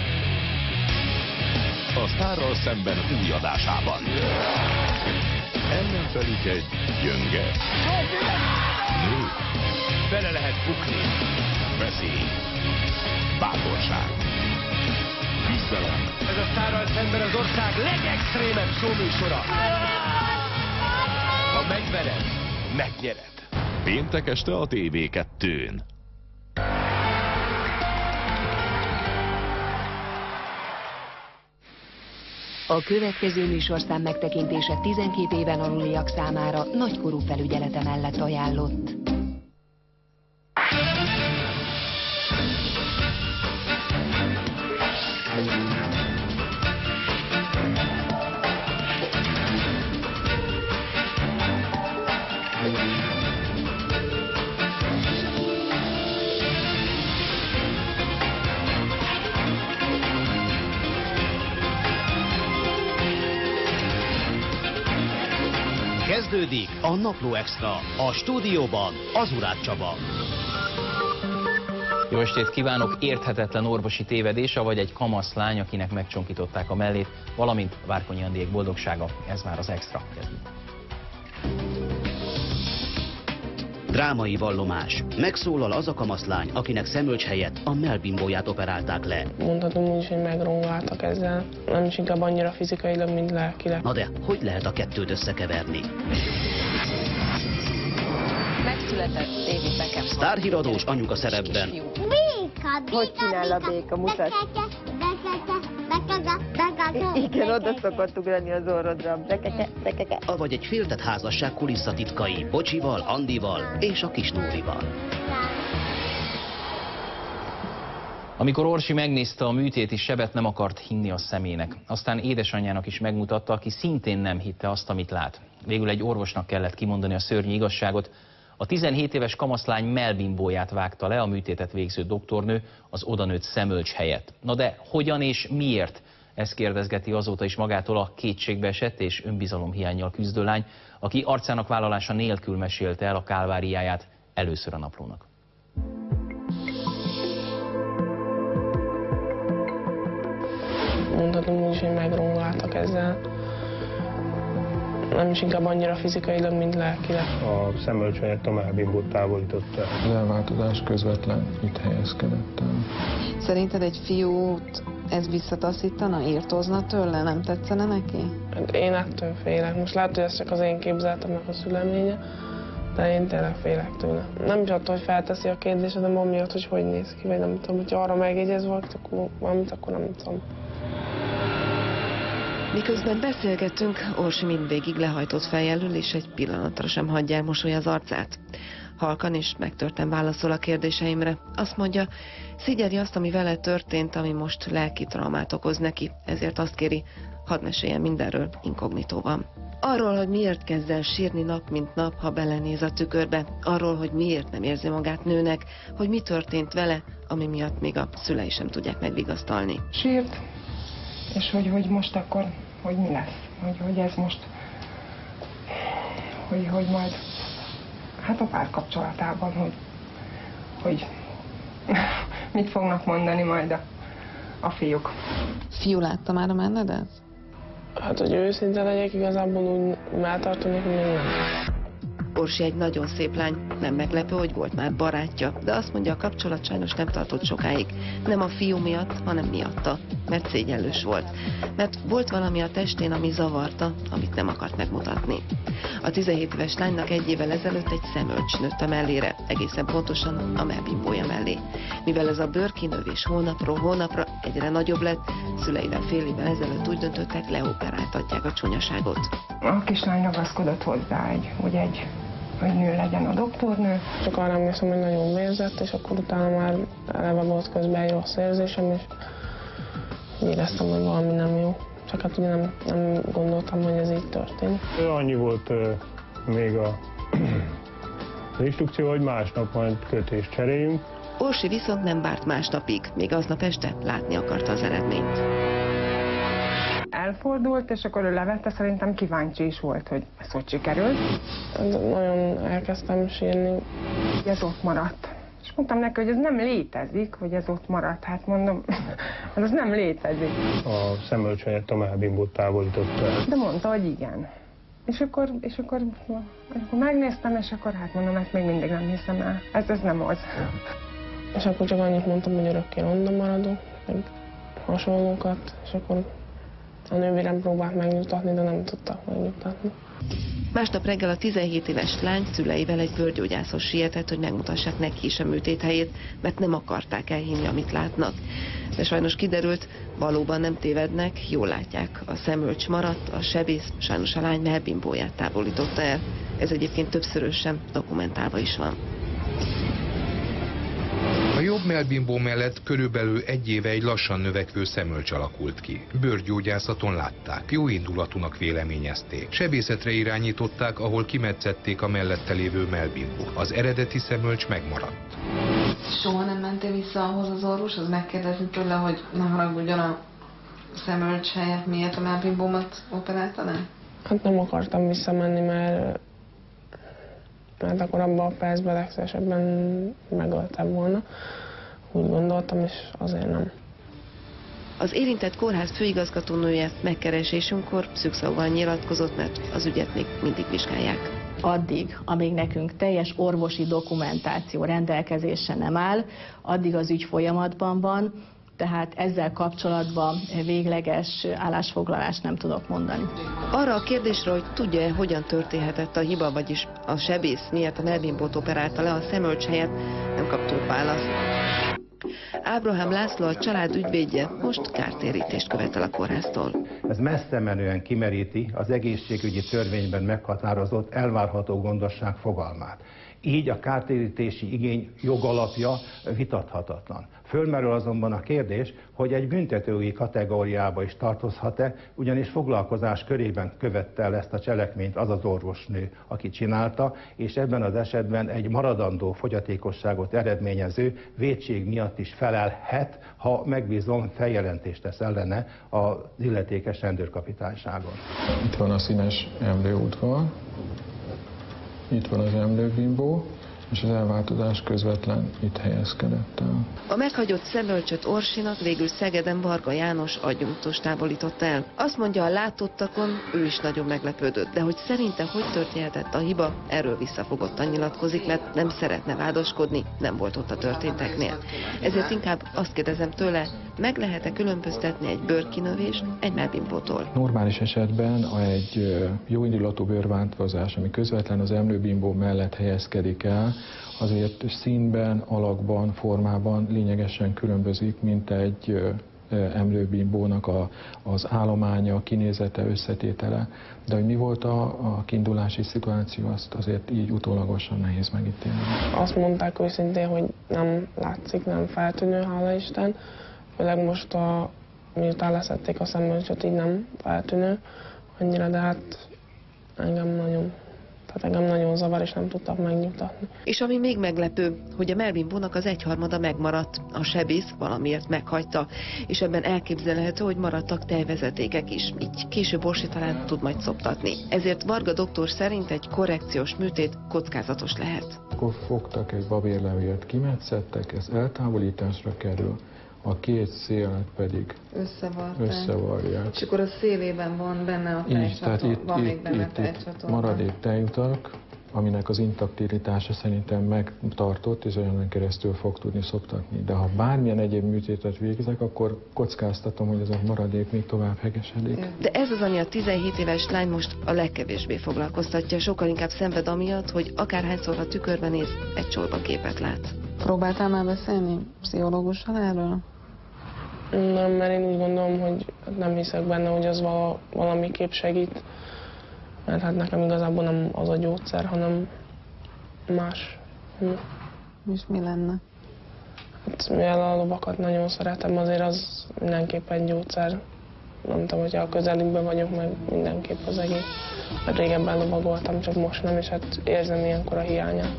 a Sztárral szemben új adásában. Ellenfelük egy gyönge nő.
Bele lehet bukni.
Veszély, bátorság, küzdelem.
Ez a Sztárral szemben az ország legextrémebb showműsora. Ha megvered, megnyered.
Péntek este a TV2-n.
A következő műsorszám megtekintése 12 éven aluliak számára nagykorú felügyelete mellett ajánlott.
Kezdődik a Napló Extra. A stúdióban Azurát Csaba.
Jó estét kívánok! Érthetetlen orvosi tévedés, vagy egy kamaszlány, akinek megcsonkították a mellét, valamint Várkonyi Andék boldogsága. Ez már az Extra. Kezdjük.
Drámai vallomás. Megszólal az a kamaszlány, akinek szemölcs helyett a mellbimbóját operálták le.
Mondhatom úgy is, hogy megrongáltak ezzel. Nem is inkább annyira fizikailag, mint lelkileg.
Na de, hogy lehet a kettőt összekeverni?
Megszületett David Beckham.
Sztárhíradós anyuka szerepben.
Hogy csinál a béka? Mutasd. Igen, oda szokott ugrani az orrodra.
Avagy egy féltett házasság kulisszatitkai Bocsival, Andival és a kis Nórival.
Amikor Orsi megnézte a műtéti sebet, nem akart hinni a szemének. Aztán édesanyjának is megmutatta, aki szintén nem hitte azt, amit lát. Végül egy orvosnak kellett kimondani a szörnyű igazságot. A 17 éves kamaszlány mellbimbóját vágta le a műtétet végző doktornő az odanőtt szemölcs helyett. Na de hogyan és miért? Ezt kérdezgeti azóta is magától a kétségbeesett és önbizalomhiánnyal küzdő lány, aki arcának vállalása nélkül mesélte el a kálváriáját először a Naplónak.
mondhatom úgy, hogy megrongáltak ezzel. Nem is inkább annyira fizikailag, mint lelkileg.
A szemölcs helyett a melbimbót távolította el.
Az elváltozás közvetlen itt helyezkedett el.
Szerinted egy fiút ez visszataszítana, írtózna tőle, nem tetszene neki?
Hát én ettől félek. Most lehet, hogy ez csak az én képzeletemnek a szüleménye, de én tényleg félek tőle. Nem is attól, hogy felteszi a kérdést, hanem amiatt, hogy hogy néz ki, vagy nem tudom, hogyha arra megjegyez valamit, akkor nem tudom.
Miközben beszélgetünk, Orsi mindvégig lehajtott fejjel ül, és egy pillanatra sem hagyja el mosoly az arcát. Halkan és megtörten válaszol a kérdéseimre. Azt mondja, szégyeli azt, ami vele történt, ami most lelki traumát okoz neki, ezért azt kéri, hadd meséljen mindenről inkognitóban. Arról, hogy miért kezd el sírni nap mint nap, ha belenéz a tükörbe, arról, hogy miért nem érzi magát nőnek, hogy mi történt vele, ami miatt még a szülei sem tudják megvigasztalni.
Sírt, és hogy most akkor, hogy mi lesz, hogy ez most, hogy majd, hát a párkapcsolatában, hogy mit fognak mondani majd a fiúk.
Fiú látta már a mennedet?
Hát, hogy őszinte legyek, igazából úgy melltartanék, még nem.
Orsi egy nagyon szép lány, nem meglepő, hogy volt már barátja, de azt mondja, a kapcsolat sajnos nem tartott sokáig. Nem a fiú miatt, hanem miatta, mert szégyellős volt. Mert volt valami a testén, ami zavarta, amit nem akart megmutatni. A 17 éves lánynak 1 évvel ezelőtt egy szemölcs nőtt a mellére, egészen pontosan a mellbimbója mellé. Mivel ez a bőrkinövés hónapról hónapra egyre nagyobb lett, szüleivel fél évvel ezelőtt úgy döntöttek, leoperáltatják a csúnyaságot.
A kislány ragaszkodott hozzá, hogy nő legyen a doktornő.
Csak arra emlékszem, hogy nagyon vérzett, és akkor utána már eleve volt közben egy rossz érzésem, és éreztem, hogy valami nem jó. Csak hát ugye nem gondoltam, hogy ez így történik.
Annyi volt még az instrukció, hogy másnap majd kötést cseréljünk.
Orsi viszont nem várt másnapig, még aznap este látni akarta az eredményt.
Elfordult, és akkor ő levette, szerintem kíváncsi is volt, hogy ez hogy sikerült.
Nagyon elkezdtem sírni.
Ez ott maradt. És mondtam neki, hogy ez nem létezik, hogy ez ott maradt. Hát mondom, ez nem létezik.
A szemölcs helyett a melbimbót távolította el.
De mondta, hogy igen. És akkor megnéztem, és akkor hát mondom, ezt még mindig nem hiszem el. Ez nem az.
És akkor csak annyit mondtam, hogy örökké ronda maradok, meg hasonlókat, és akkor a nővérem próbált megnyugtatni, de nem tudtak megnyugtatni.
Másnap reggel a 17 éves lány szüleivel egy bőrgyógyászhoz sietett, hogy megmutassák neki is a műtéthelyét, mert nem akarták elhinni, amit látnak. De sajnos kiderült, valóban nem tévednek, jól látják. A szemölcs maradt, a sebész sajnos a lány mellbimbóját távolította el. Ez egyébként többszörösen dokumentálva is van.
A jobb mellbimbó mellett körülbelül 1 éve egy lassan növekvő szemölcs alakult ki. Bőrgyógyászaton látták, jó indulatúnak véleményezték. Sebészetre irányították, ahol kimetszették a mellette lévő mellbimbót. Az eredeti szemölcs megmaradt.
Soha nem mentél vissza ahhoz az orvoshoz megkérdezni tőle, hogy ne haragudjon a szemölcs helyett, miért a mellbimbómat operáltaná?
Hát nem akartam visszamenni, mert akkor abban a percben legszívesebben megöltem volna. Úgy gondoltam, és azért nem.
Az érintett kórház főigazgatónője megkeresésünkkor szűkszavúan nyilatkozott, mert az ügyet még mindig vizsgálják.
Addig, amíg nekünk teljes orvosi dokumentáció rendelkezésre nem áll, addig az ügy folyamatban van, tehát ezzel kapcsolatban végleges állásfoglalást nem tudok mondani.
Arra a kérdésre, hogy tudja-e, hogyan történhetett a hiba, vagyis a sebész miért a mellbimbót operálta le a szemölcs helyett, nem kaptunk választ. Ábrahám László, a család ügyvédje, most kártérítést követel a kórháztól.
Ez messze menően kimeríti az egészségügyi törvényben meghatározott elvárható gondosság fogalmát. Így a kártérítési igény jogalapja vitathatatlan. Fölmerül azonban a kérdés, hogy egy büntetőjogi kategóriába is tartozhat-e, ugyanis foglalkozás körében követte el ezt a cselekményt az az orvosnő, aki csinálta, és ebben az esetben egy maradandó fogyatékosságot eredményező vétség miatt is felelhet, ha megbízom, feljelentést tesz ellene az illetékes rendőrkapitányságon.
Itt van a színes emlőudvar. Itt van az emlőbimbó, és az elváltozás közvetlen itt helyezkedett el.
A meghagyott szemölcsöt Orsinak végül Szegeden Varga János adjunktus távolította el. Azt mondja, a látottakon ő is nagyon meglepődött, de hogy szerinte hogy történhetett a hiba, erről visszafogottan nyilatkozik, mert nem szeretne vádaskodni, nem volt ott a történteknél. Ezért inkább azt kérdezem tőle, meg lehet-e különböztetni egy bőrkinövést egy mellbimbótól?
Normális esetben egy jóindulatú bőrváltozás, ami közvetlen az emlőbimbó mellett helyezkedik el, azért színben, alakban, formában lényegesen különbözik, mint egy emlőbimbónak az állománya, kinézete, összetétele. De hogy mi volt a kiindulási szituáció, azt azért így utólagosan nehéz megítélni.
Azt mondták őszintén, hogy nem látszik, nem feltűnő, hála Isten. Főleg most, miután leszették a szemölcsöt, így nem feltűnő annyira, de hát engem nagyon zavar, és nem tudtak megnyugtatni.
És ami még meglepő, hogy a mellbimbónak az egyharmada megmaradt. A sebész valamiért meghagyta, és ebben elképzelhető, hogy maradtak tejvezetékek is, így később Orsi talán tud majd szoptatni. Ezért Varga doktor szerint egy korrekciós műtét kockázatos lehet.
Akkor fogtak egy babérlevélt, kimetszettek, ez eltávolításra kerül, a két szélet pedig összevarják.
És akkor a szélében van benne a tejcsatorna,
itt maradék tejutak, aminek az intaktilitása szerintem megtartott, és olyan keresztül fog tudni szoptatni. De ha bármilyen egyéb műtétet végzek, akkor kockáztatom, hogy ez a maradék még tovább hegesedik.
De ez az, ami a 17 éves lány most a legkevésbé foglalkoztatja, sokkal inkább szenved amiatt, hogy akárhányszor a tükörben néz, egy csorba képet lát.
Próbáltál már beszélni pszichológussal erről?
Nem, mert én úgy gondolom, hogy nem hiszek benne, hogy az valamiképp segít. Mert hát nekem igazából nem az a gyógyszer, hanem más.
És mi lenne?
Hát, mivel a lovakat nagyon szeretem, azért az mindenképp egy gyógyszer. Nem tudom, hogyha a közelükben vagyok, meg mindenképp az egész. Mert régebben lovagoltam, csak most nem, és hát érzem ilyenkor a hiányát.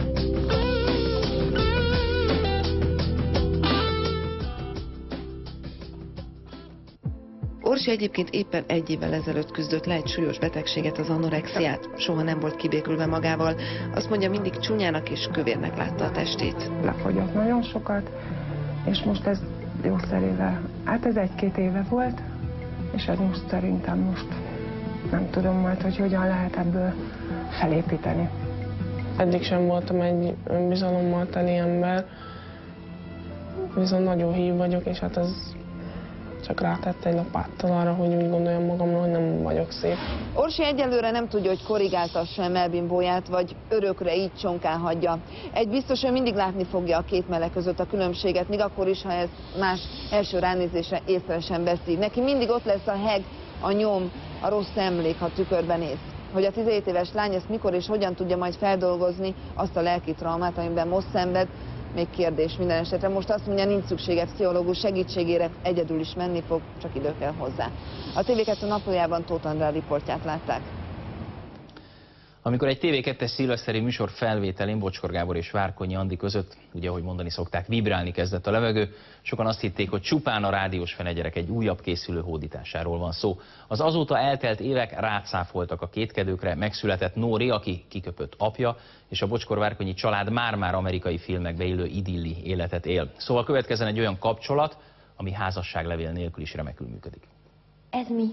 Orsi egyébként éppen egy évvel ezelőtt küzdött le egy súlyos betegséget, az anorexiát. Soha nem volt kibékülve magával. Azt mondja, mindig csúnyának és kövérnek látta a testét.
Lefogyott nagyon sokat, és most ez gyógyszerével, hát ez 1-2 éve volt, és ez most szerintem nem tudom majd, hogy hogyan lehet ebből felépíteni.
Eddig sem voltam egy önbizalommal teli ember, viszont nagyon hív vagyok, és hát ez csak rátett egy lapáttal arra, hogy úgy gondoljam magamról, hogy nem vagyok szép.
Orsi egyelőre nem tudja, hogy korrigáltassa mellbimbóját, vagy örökre így csonkán hagyja. Egy biztos, hogy mindig látni fogja a két melle között a különbséget, még akkor is, ha ez más első ránézésre észre sem veszi. Neki mindig ott lesz a heg, a nyom, a rossz emlék, ha tükörben néz. Hogy a 17 éves lány ezt mikor és hogyan tudja majd feldolgozni, azt a lelki traumát, amiben most szenved, még kérdés minden esetre. Most azt mondja, nincs szüksége pszichológus segítségére, egyedül is menni fog, csak idő kell hozzá. A TV2 naplójában Tóth András riportját látták.
Amikor egy TV2-es szilveszteri műsor felvételén Bocskor Gábor és Várkonyi Andi között, ugye ahogy mondani szokták, vibrálni kezdett a levegő, sokan azt hitték, hogy csupán a rádiós fenegyerek egy újabb készülő hódításáról van szó. Az azóta eltelt évek rátszáfoltak a kétkedőkre, megszületett Nóri, aki kiköpött apja, és a Bocskor-Várkonyi család már-már amerikai filmekbe illő idilli életet él. Szóval következzen egy olyan kapcsolat, ami házasságlevél nélkül is remekül működik.
Ez mi?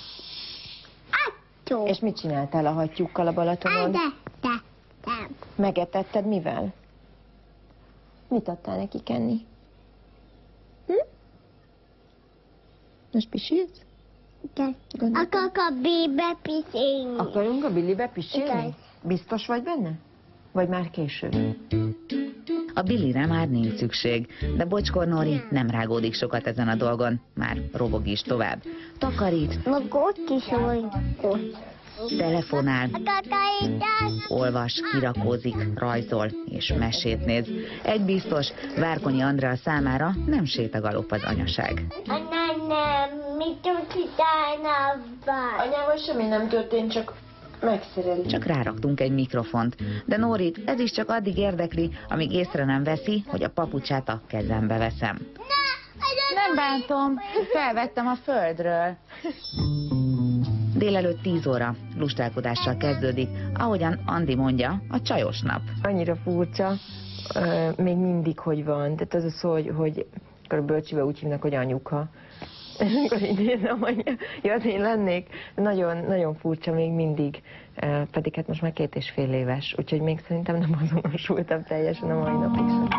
És mit csináltál a hattyúkkal a Balatonon? Megetetted mivel? Mit adtál nekik enni? Most pisilsz?
Igen. Akarok a Billibe pisilni.
Akarunk a Billibe pisilni? Biztos vagy benne? Vagy már később?
A Billire már nincs szükség, de Bocskor Nóri nem rágódik sokat ezen a dolgon, már robog is tovább. Takarít, telefonál, olvas, kirakózik, rajzol és mesét néz. Egy biztos, Várkonyi Andrea számára nem sétagalop az anyaság.
Nem, mit tudtál
Anyával semmi nem történt, csak megszerelni.
Csak ráraktunk egy mikrofont, de Nórit ez is csak addig érdekli, amíg észre nem veszi, hogy a papucsát a kezembe veszem.
Nem bántom, felvettem a földről.
Délelőtt 10 óra lustálkodással kezdődik, ahogyan Andi mondja, a csajos nap.
Annyira furcsa, még mindig hogy van. Tehát az a szó, hogy akkor a bölcsibe úgy hívnak, hogy anyuka. És akkor így nézem, hogy én lennék. Nagyon, nagyon furcsa még mindig, pedig hát most már 2,5 éves, úgyhogy még szerintem nem azonosultam teljesen a mai napig sem.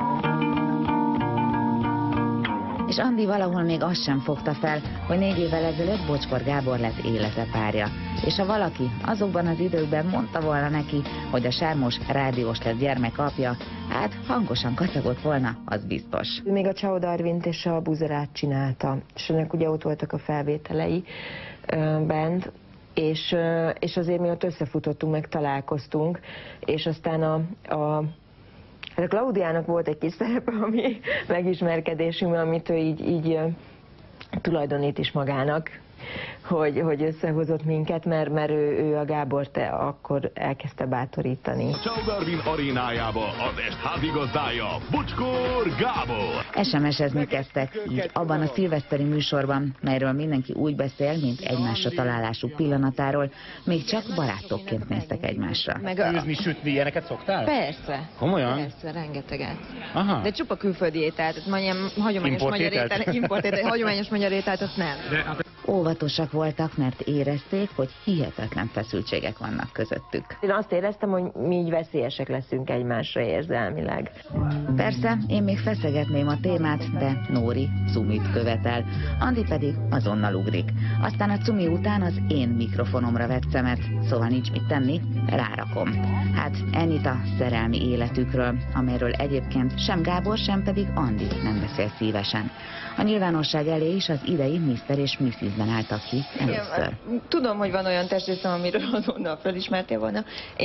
És Andi valahol még azt sem fogta fel, hogy 4 évvel ezelőtt Bocskor Gábor lett élete párja. És ha valaki azokban az időkben mondta volna neki, hogy a sármos rádiós lesz gyermek apja, hát hangosan kacagott volna, az biztos.
Még a Ciao Darwint és a Buzerát csinálta, és ennek ugye ott voltak a felvételei bent, és azért mi ott összefutottunk, meg találkoztunk, és aztán a Klaudiának volt egy kis szerepe a mi megismerkedésünkben, amit ő így tulajdonít is magának, hogy összehozott minket, mert ő a Gábort akkor elkezdte bátorítani.
A Ciao Darwin arénájába az est házigazdája, Bocskor Gábor!
SMS-ezni kezdtek, így abban a szilveszteri műsorban, melyről mindenki úgy beszél, mint egymásra találásuk pillanatáról, még csak barátokként néztek egymásra.
Főzni, sütni, ilyeneket szoktál?
Persze.
Komolyan?
Persze, rengeteget.
Aha.
De csupa külföldi ételt, hagyományos magyar ételt, importételt, hagyományos magyar ételt, azt nem.
Óvatosak voltak, mert érezték, hogy hihetetlen feszültségek vannak közöttük.
Én azt éreztem, hogy mi így veszélyesek leszünk egymásra érzelmileg.
Persze, én még feszegetném a témát, de Nóri cumit követel. Andi pedig azonnal ugrik. Aztán a cumi után az én mikrofonomra vett szemet, szóval nincs mit tenni, rárakom. Hát ennyit a szerelmi életükről, amelyről egyébként sem Gábor, sem pedig Andi nem beszél szívesen. A nyilvánosság elé is az idei Mr. és Mrs.-ben álltak ki először.
Tudom, hogy van olyan testrészem, amiről azonnal felismertél volna.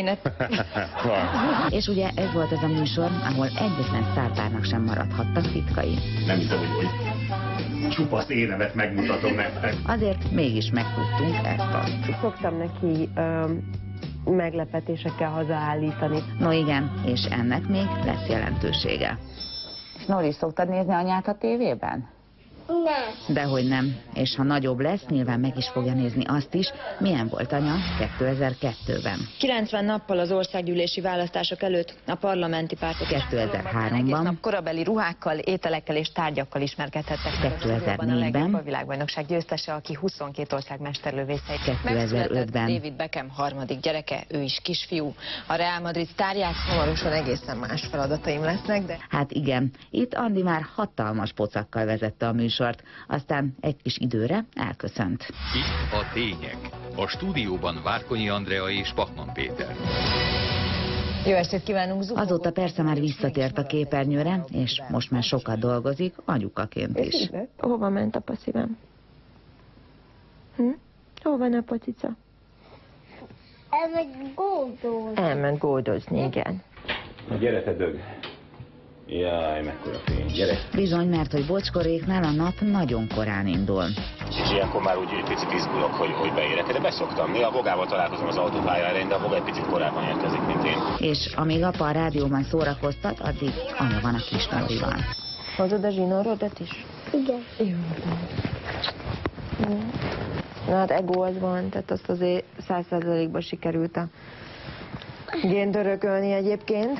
És ugye ez volt az a műsor, ahol egyetlen sztárpárnak sem maradhattak titkai.
Nem hiszem, hogy csupasz énemet megmutatom nektek.
Azért mégis megtudtunk ezt.
Szoktam neki meglepetésekkel hazaállítani.
No igen, és ennek még lesz jelentősége. Nóri, szoktad nézni anyát a tévében?
Nem.
Dehogy nem. És ha nagyobb lesz, nyilván meg is fogja nézni azt is, milyen volt anya 2002-ben.
90 nappal az országgyűlési választások előtt a parlamenti pártok
2003-ban.
korabeli ruhákkal, ételekkel és tárgyakkal ismerkedhettek.
2004-ben.
A világbajnokság győztese, aki 22 ország mesterlövészei.
2005-ben.
David Beckham harmadik gyereke, ő is kisfiú. A Real Madrid sztárját hamarosan egészen más feladataim lesznek, de...
Hát igen, itt Andi már hatalmas pocakkal vezette a műsort, aztán egy kis időre elköszönt.
Itt a tények. A stúdióban Várkonyi Andrea és Pachman Péter.
Jó estét kívánunk, Zuhó.
Azóta persze már visszatért a képernyőre, és most már sokat dolgozik, anyukaként is.
Hova ment a passzivám? Hol van a pocica?
Elment gódozni.
Elment gódozni, igen.
Gyere te dög. Jaj, mekkora fény, gyere.
Bizony, mert hogy Bocskoréknál a nap nagyon korán indul.
És ilyenkor már úgy egy picit izgulok, hogy beérek, de beszoktam. Néha a Vogával találkozom az autópályára, de a Voga egy picit korábban érkezik, mint én.
És amíg apa a rádióban szórakoztat, addig anya van a kis Nórival.
Hozod a zsinórodat is?
Igen.
Jó. Na hát ego az van, tehát azt azért 100%-ban sikerült a gént örökölni egyébként,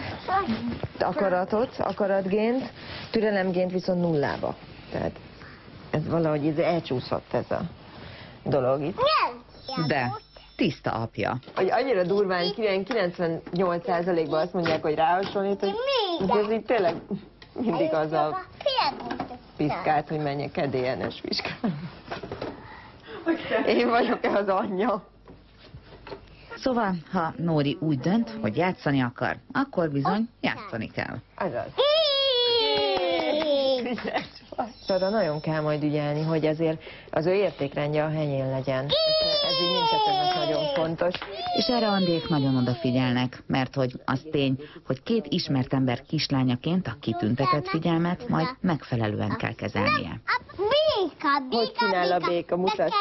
akaratgént, türelemgént viszont nullába. Tehát ez valahogy elcsúszott ez a dolog itt.
De tiszta apja.
Hogy annyira durván, 98%-ban azt mondják, hogy ráhasonlít, hogy ez így tényleg mindig az a piszkált, hogy menjek DNS vizsgálni. Én vagyok-e az anyja?
Szóval, ha Nóri úgy dönt, hogy játszani akar, akkor bizony játszani kell.
Azaz. Arra nagyon kell majd ügyelni, hogy azért az ő értékrendje a helyén legyen. Ez így mindkettőnek nagyon fontos.
És erre Andék nagyon odafigyelnek, mert hogy az tény, hogy két ismert ember kislányaként a kitüntetett figyelmet majd megfelelően kell kezelnie.
Hogy csinál a béka? Mutasd.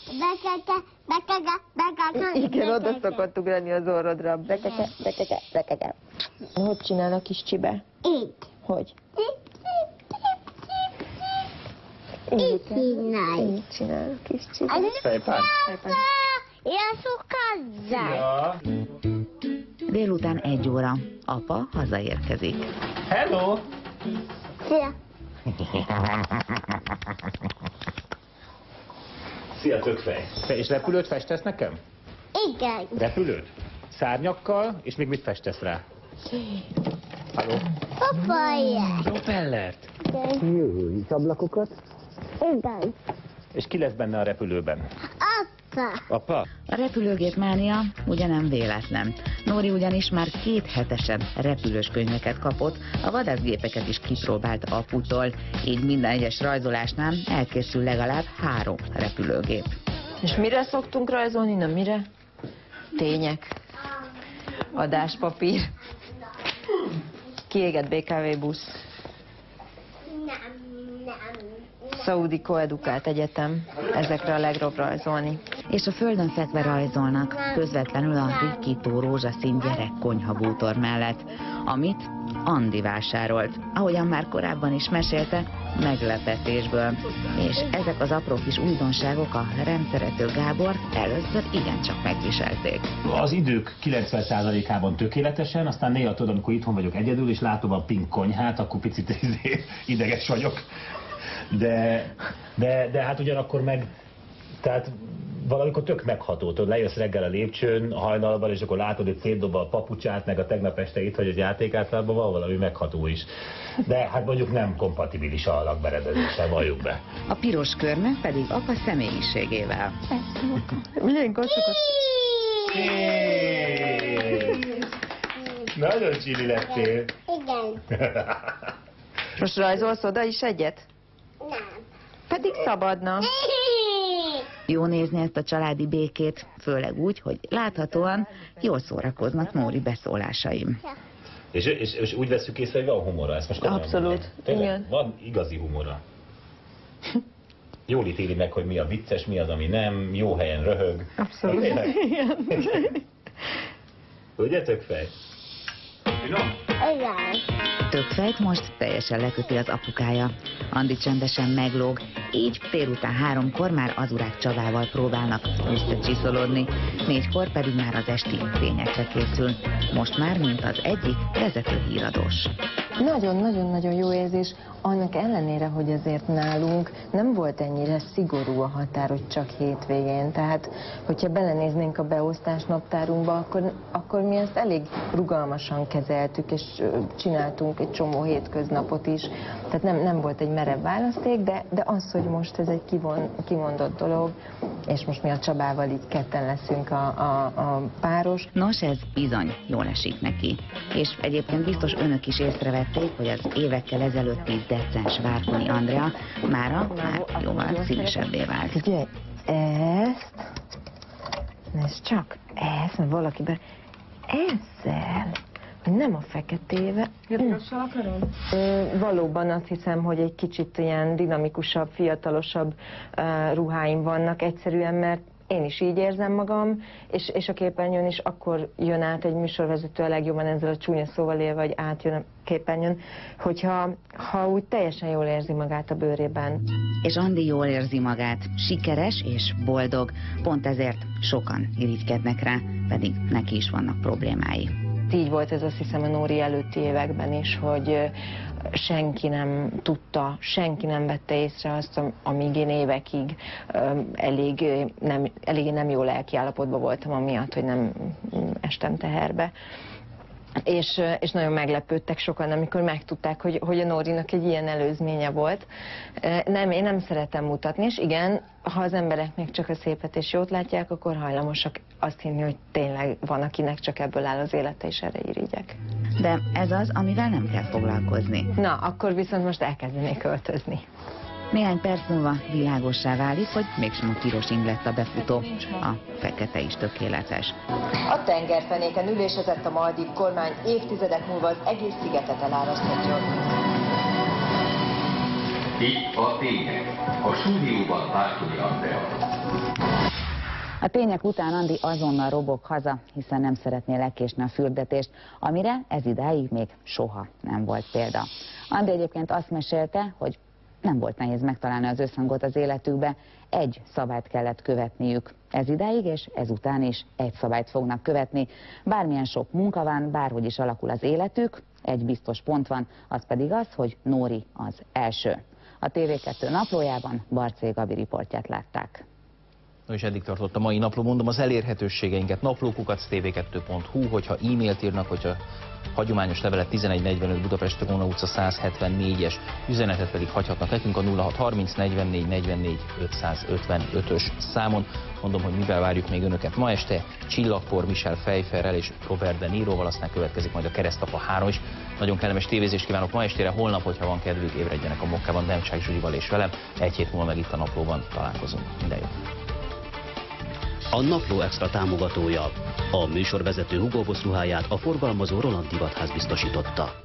Igen, oda szokott ugrani az orrodra. Bekeke. Hogy csinál a kis csibe?
Így.
Hogy?
Így csinálj.
Így csinál a kis csibe.
Fejpán.
Ja.
Délután 1 óra. Apa hazaérkezik.
Hello!
Szia!
Szia, tökfej! Te és repülőt festesz nekem?
Igen.
Repülőt? Szárnyakkal, és még mit festesz rá? Halló?
Papáját.
Propellert? Jó, ablakokat?
Igen.
És ki lesz benne a repülőben?
Apa.
Apa?
A repülőgép mánia ugye nem véletlen. Nóri ugyanis már 2 hetesen repülős könyveket kapott, a vadászgépeket is kipróbált aputól, így minden egyes rajzolásnál elkészül legalább 3 repülőgép.
És mire szoktunk rajzolni? Na mire? Tények. Adáspapír. Kiégett BKV busz. Szaudi Koedukált Egyetem. Ezekre a legjobb rajzolni.
És a földön fekve rajzolnak, közvetlenül a ritkító rózsaszín gyerekkonyhabútor mellett, amit Andi vásárolt, ahogyan már korábban is mesélte, meglepetésből. És ezek az apró kis újdonságok a rendszerető Gábor először igencsak megviselték.
Az idők 90%-ában tökéletesen, aztán néha tudod, amikor itthon vagyok egyedül, és látom a pink konyhát, akkor picit ideges vagyok. De hát ugyanakkor meg, tehát valamikor tök megható, tudod, lejössz reggel a lépcsőn, hajnalban, és akkor látod, hogy szétdob a papucsát, meg a tegnap este itt vagy a játékátában, van valami megható is. De hát mondjuk nem kompatibilis a lakberendezéssel, valljuk be.
A piros körme pedig apa személyiségével.
Milyen kocsokat?
Nagyon csili lettél.
Igen.
Most rajzolsz oda is egyet?
Nem.
Pedig szabadna.
Jó nézni ezt a családi békét, főleg úgy, hogy láthatóan jól szórakoznak Nóri beszólásaim.
És úgy veszük észre, hogy van humora, ezt most komolyan
abszolút,
mondom.
igen. Van
igazi humora. Jól ítéli meg, hogy mi a vicces, mi az, ami nem, jó helyen röhög.
Abszolút, igen.
Ugye, tökfej?
Igen.
Tökfejt most teljesen leköti az apukája. Andi csendesen meglóg, így délután 3-kor már az urák Csabával próbálnak összecsiszolódni, 4-kor pedig már az esti fényekre készül. Most már, mint az egyik vezető híradós.
Nagyon-nagyon-nagyon jó érzés, annak ellenére, hogy azért nálunk nem volt ennyire szigorú a határ, hogy csak hétvégén. Tehát, hogyha belenéznénk a beosztás naptárunkba, akkor mi ezt elég rugalmasan kezeltük, és csináltunk egy csomó hétköznapot is. Tehát nem volt egy merev választék, de az, hogy most ez egy kimondott dolog, és most mi a Csabával így ketten leszünk a páros.
Nos, ez bizony jól esik neki. És egyébként biztos önök is észrevették, hogy az évekkel ezelőtti decens Várkonyi Andrea már jóval színesebbé vált.
Figyelj, ezt csak ezt, mert valakiben ezzel, nem a feketével.
Pirossal akarom?
Valóban azt hiszem, hogy egy kicsit ilyen dinamikusabb, fiatalosabb ruháim vannak egyszerűen, mert én is így érzem magam, és a képernyőn is akkor jön át egy műsorvezető a legjobban ezzel a csúnya szóval élve, vagy átjön a képernyőn, hogyha úgy teljesen jól érzi magát a bőrében.
És Andi jól érzi magát, sikeres és boldog, pont ezért sokan irigykednek rá, pedig neki is vannak problémái.
Így volt ez, azt hiszem, a Nóri előtti években is, hogy senki nem tudta, senki nem vette észre azt, amíg én évekig elég nem jó lelkiállapotban voltam amiatt, hogy nem estem teherbe. És nagyon meglepődtek sokan, amikor megtudták, hogy a Nórinak egy ilyen előzménye volt. Én nem szeretem mutatni, és igen, ha az emberek még csak a szépet és jót látják, akkor hajlamosak azt hinni, hogy tényleg van, akinek csak ebből áll az élete, és erre irigyek.
De ez az, amivel nem kell foglalkozni.
Na, akkor viszont most elkezdenék költözni.
Néhány perc múlva világossá válik, hogy mégsem a piros ing lett a befutó. A fekete is tökéletes.
A tengerfenéken ülésezett a Maldív kormány, évtizedek múlva az egész szigetet eláraszthatja.
Itt a tények. A stúdióban Várkonyi Andrea.
A tények után Andi azonnal robog haza, hiszen nem szeretné lekésni a fürdetést, amire ez idáig még soha nem volt példa. Andi egyébként azt mesélte, hogy Nem volt nehéz megtalálni az összhangot az életükbe, egy szabályt kellett követniük. Ez idáig és ezután is egy szabályt fognak követni. Bármilyen sok munka van, bárhogy is alakul az életük, egy biztos pont van, az pedig az, hogy Nóri az első. A TV2 naplójában Barcé Gabi riportját látták.
És eddig tartott a mai napló, mondom az elérhetőségeinket, naplókukac.tv2.hu, hogyha e-mailt írnak, hogyha hagyományos levelet 1145 Budapest Róna utca 174-es, üzenetet pedig hagyhatnak nekünk a 0630 44 44 555-ös számon. Mondom, hogy mivel várjuk még önöket ma este, Csillagpor, Michel Pfeifferrel és Robert De Niroval, aztán következik majd a Keresztapa 3 is. Nagyon kellemes tévézést kívánok ma estére, holnap, hogyha van kedvük, ébredjenek a Mokkában Demcsák Zsuzsival és velem. Egy hét múlva meg itt a naplóban találkozunk. Minden jót!
A Napló Extra támogatója. A műsorvezető Hugo Boss ruháját a forgalmazó Roland Divatház biztosította.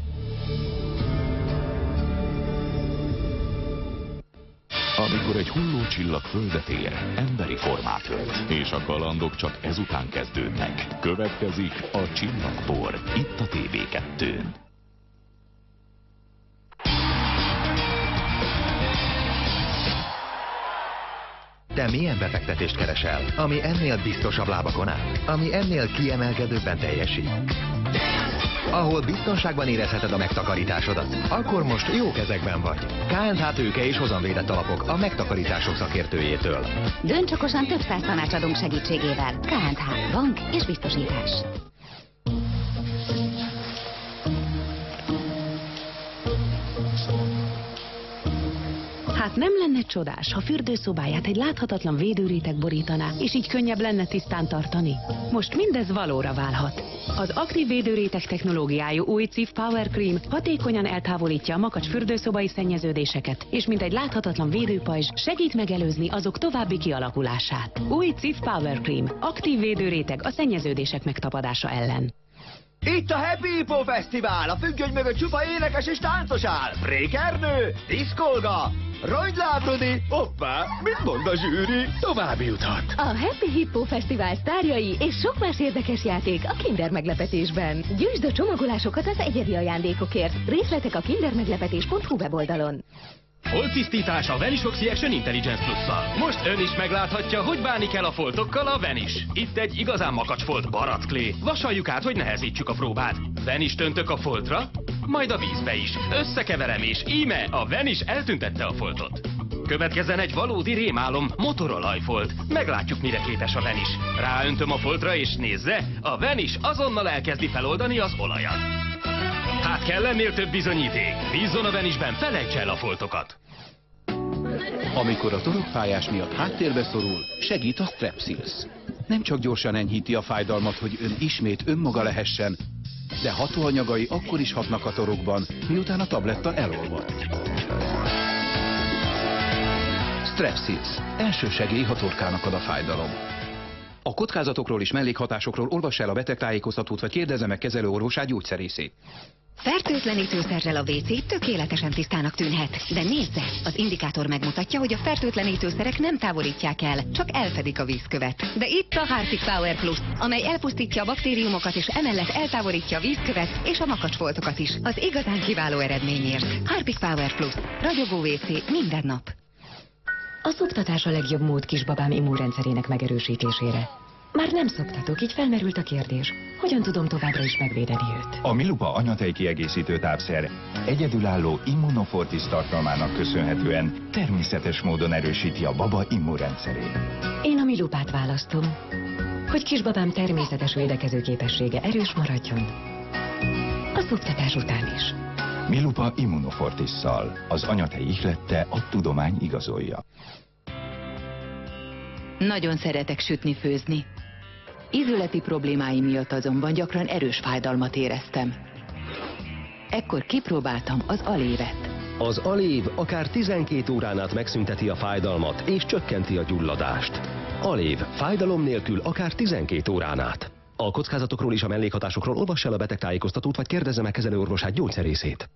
Amikor egy hulló csillag földet ér, emberi formát ölt, és a kalandok csak ezután kezdődnek. Következik a Csillagpor, itt a TV2-n.
Te milyen befektetést keresel, ami ennél biztosabb lábakon áll, ami ennél kiemelkedőbben teljesít? Ahol biztonságban érezheted a megtakarításodat, akkor most jó kezekben vagy. KNH Tőke és hozamvédett alapok a megtakarítások szakértőjétől.
Dönts okosan, több száz tanácsadónk segítségével. KNH, bank és biztosítás.
Hát nem lenne csodás, ha fürdőszobáját egy láthatatlan védőréteg borítaná, és így könnyebb lenne tisztán tartani? Most mindez valóra válhat. Az aktív védőréteg technológiájú új Cif Power Cream hatékonyan eltávolítja a makacs fürdőszobai szennyeződéseket, és mint egy láthatatlan védőpajzs segít megelőzni azok további kialakulását. Új Cif Power Cream, aktív védőréteg a szennyeződések megtapadása ellen.
Itt a Happy Hippo Fesztivál, a függöny mögött csupa énekes és táncos áll. Brékernő, diszkolga, rongylábrodi, hoppá, mit mond a zsűri? Tovább juthat.
A Happy Hippo Fesztivál sztárjai és sok más érdekes játék a Kinder meglepetésben. Gyűjtsd a csomagolásokat az egyedi ajándékokért. Részletek a kindermeglepetés.hu weboldalon.
Folttisztítás a Vanish Oxy Action Intelligence Plusszal. Most ön is megláthatja, hogy bánik el a foltokkal a Vanish. Itt egy igazán makacsfolt barackklé. Vasaljuk át, hogy nehezítsük a próbát. Vanish töntök a foltra, majd a vízbe is. Összekeverem és íme a Vanish eltüntette a foltot. Következzen egy valódi rémálom, motorolajfolt. Meglátjuk, mire képes a Vanish. Ráöntöm a foltra és nézze, a Vanish azonnal elkezdi feloldani az olajat. Hát kell ennél több bizonyíték. Bízzon a Vanishben, felejts el a foltokat.
Amikor a torokfájás miatt háttérbe szorul, segít a Strepsils. Nem csak gyorsan enyhíti a fájdalmat, hogy ön ismét önmaga lehessen, de hatóanyagai akkor is hatnak a torokban, miután a tabletta elolvadt. Strepsils. Első segély, ha torkának ad a fájdalom. A kockázatokról és mellékhatásokról olvass el a betegtájékoztatót, vagy kérdezze meg kezelőorvosát, gyógyszerészét.
Fertőtlenítőszerrel a WC tökéletesen tisztának tűnhet, de nézze! Az indikátor megmutatja, hogy a fertőtlenítőszerek nem távolítják el, csak elfedik a vízkövet. De itt a Harpic Power Plus, amely elpusztítja a baktériumokat és emellett eltávolítja a vízkövet és a makacsfoltokat is. Az igazán kiváló eredményért. Harpic Power Plus. Ragyogó WC minden nap.
A szoptatás a legjobb mód kisbabám immunrendszerének megerősítésére. Már nem szoptatok, így felmerült a kérdés, hogyan tudom továbbra is megvédeni őt.
A Milupa anyatejkiegészítő tápszer egyedülálló Immunofortis tartalmának köszönhetően természetes módon erősíti a baba immunrendszerét.
Én a Milupát választom, hogy kisbabám természetes védekező képessége erős maradjon. A szoptatás után is.
Milupa Immunofortisszal. Az anyatej ihlette, a tudomány igazolja.
Nagyon szeretek sütni, főzni. Ízületi problémáim miatt azonban gyakran erős fájdalmat éreztem. Ekkor kipróbáltam az Alévet.
Az Alév akár 12 órán át megszünteti a fájdalmat és csökkenti a gyulladást. Alév, fájdalom nélkül akár 12 órán át. A kockázatokról és a mellékhatásokról olvass el a betegtájékoztatót, vagy kérdezze meg kezelőorvosát, gyógyszerészét.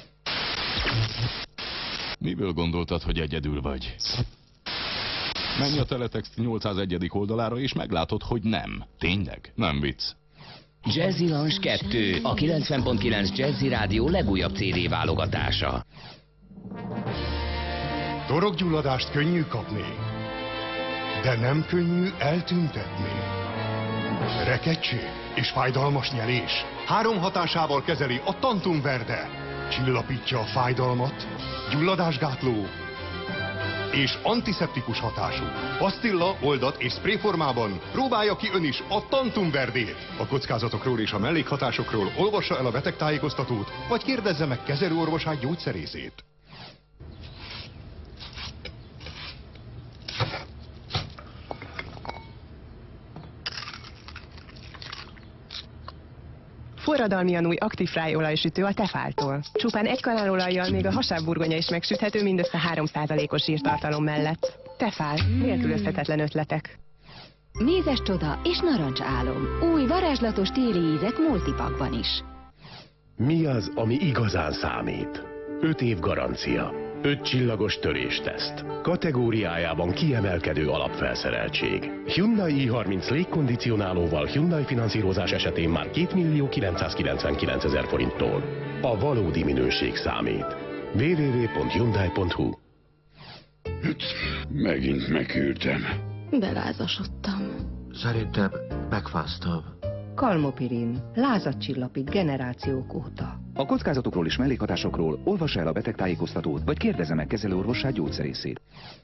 Miből gondoltad, hogy egyedül vagy? Menj a Teletext 801. oldalára, és meglátod, hogy nem. Tényleg? Nem vicc.
Jazzy Lounge 2, a 90.9 Jazzy Rádió legújabb CD válogatása.
Torokgyulladást könnyű kapni, de nem könnyű eltüntetni. Rekegység és fájdalmas nyelés 3 hatásával kezeli a Tantum Verde. Csillapítja a fájdalmat, gyulladásgátló és antiszeptikus hatású. Pasztilla, oldat és spray formában próbálja ki ön is a Tantum Verdét. A kockázatokról és a mellékhatásokról olvassa el a betegtájékoztatót, vagy kérdezze meg kezelőorvosát, gyógyszerészét.
Forradalmian új Actifry olajsütő a Tefáltól. Csupán 1 kanálolajjal még a hasábburgonya is megsüthető mindössze 3%-os zsírtartalom mellett. Tefál, nélkülözhetetlen ötletek.
Mézes csoda és narancsálom. Új varázslatos téli ízek multipakban is.
Mi az, ami igazán számít? 5 év garancia. 5 csillagos törésteszt. Kategóriájában kiemelkedő alapfelszereltség. Hyundai i30 légkondicionálóval Hyundai finanszírozás esetén már 2.999.000 forinttól. A valódi minőség számít. www.hyundai.hu.
Megint megküldtem.
Belázasodtam.
Szerintem megfáztam.
Kalmopirin. Lázat csillapít generációk óta.
A kockázatokról és mellékhatásokról olvassa el a betegtájékoztatót, vagy kérdezze meg kezelőorvosát, gyógyszerészét.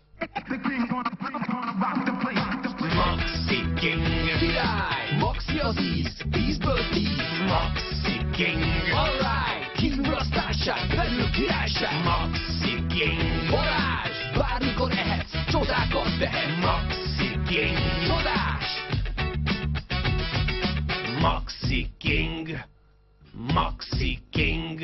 Maxi King, király! Maxi az íz, 10-ből 10. Maxi King, alright! Kívülasztásság, belül királyság. Maxi King, varázs! Bármikor ehetsz, csodákat tehet. Maxi King, csodás! Maxi King, Maxi King.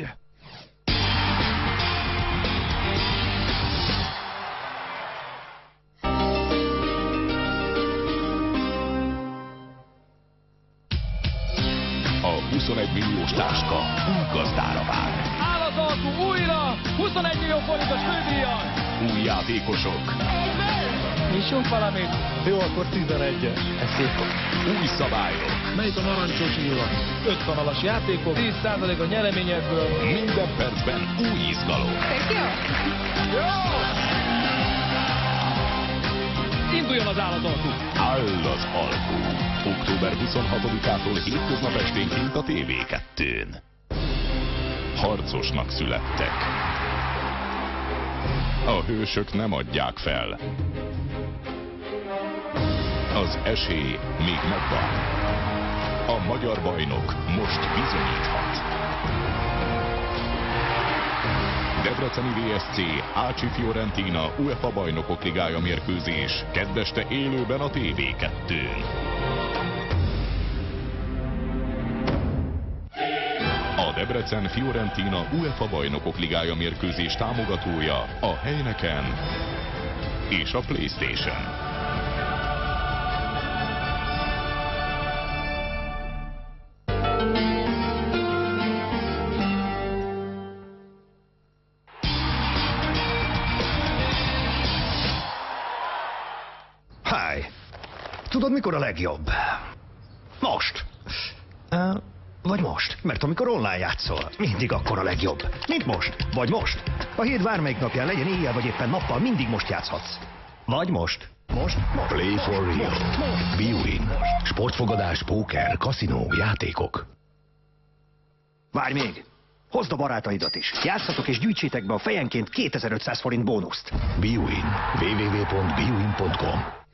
A 21 milliós táska új gazdára vár.
Állatalkú újra 21 millió forintos fődíjjal.
Új játékosok.
Nyissunk valamit. Jó, akkor 11-es. Ez szép.
Új szabályok.
Melyik a narancsos illat? 5 kanalas játékok, 10% a nyereményekből.
Minden percben új izgalom.
Jó! Induljon az állatalkú.
Áll az alkú. Október 26-ától hétköznap esténként a TV2-n. Harcosnak születtek. A hősök nem adják fel. Az esély még megvan. A magyar bajnok most bizonyíthat. Debreceni VSC, Ácsi Fiorentina UEFA Bajnokok Ligája mérkőzés. Kedd este élőben a TV2-n. A Debrecen Fiorentina UEFA Bajnokok Ligája mérkőzés támogatója a Heineken és a PlayStation.
Háj! Tudod, mikor a legjobb? Most! Vagy most, mert amikor online játszol, mindig akkor a legjobb. Mint most, vagy most. A hét bármelyik napján, legyen éjjel vagy éppen nappal, mindig most játszhatsz. Vagy most. Most.
Play for real. Bwin. Sportfogadás, póker, kaszinó, játékok.
Várj még! Hozd a barátaidat is. Játszatok és gyűjtsétek be a fejenként 2500 forint bónuszt.
Bwin. www.bwin.com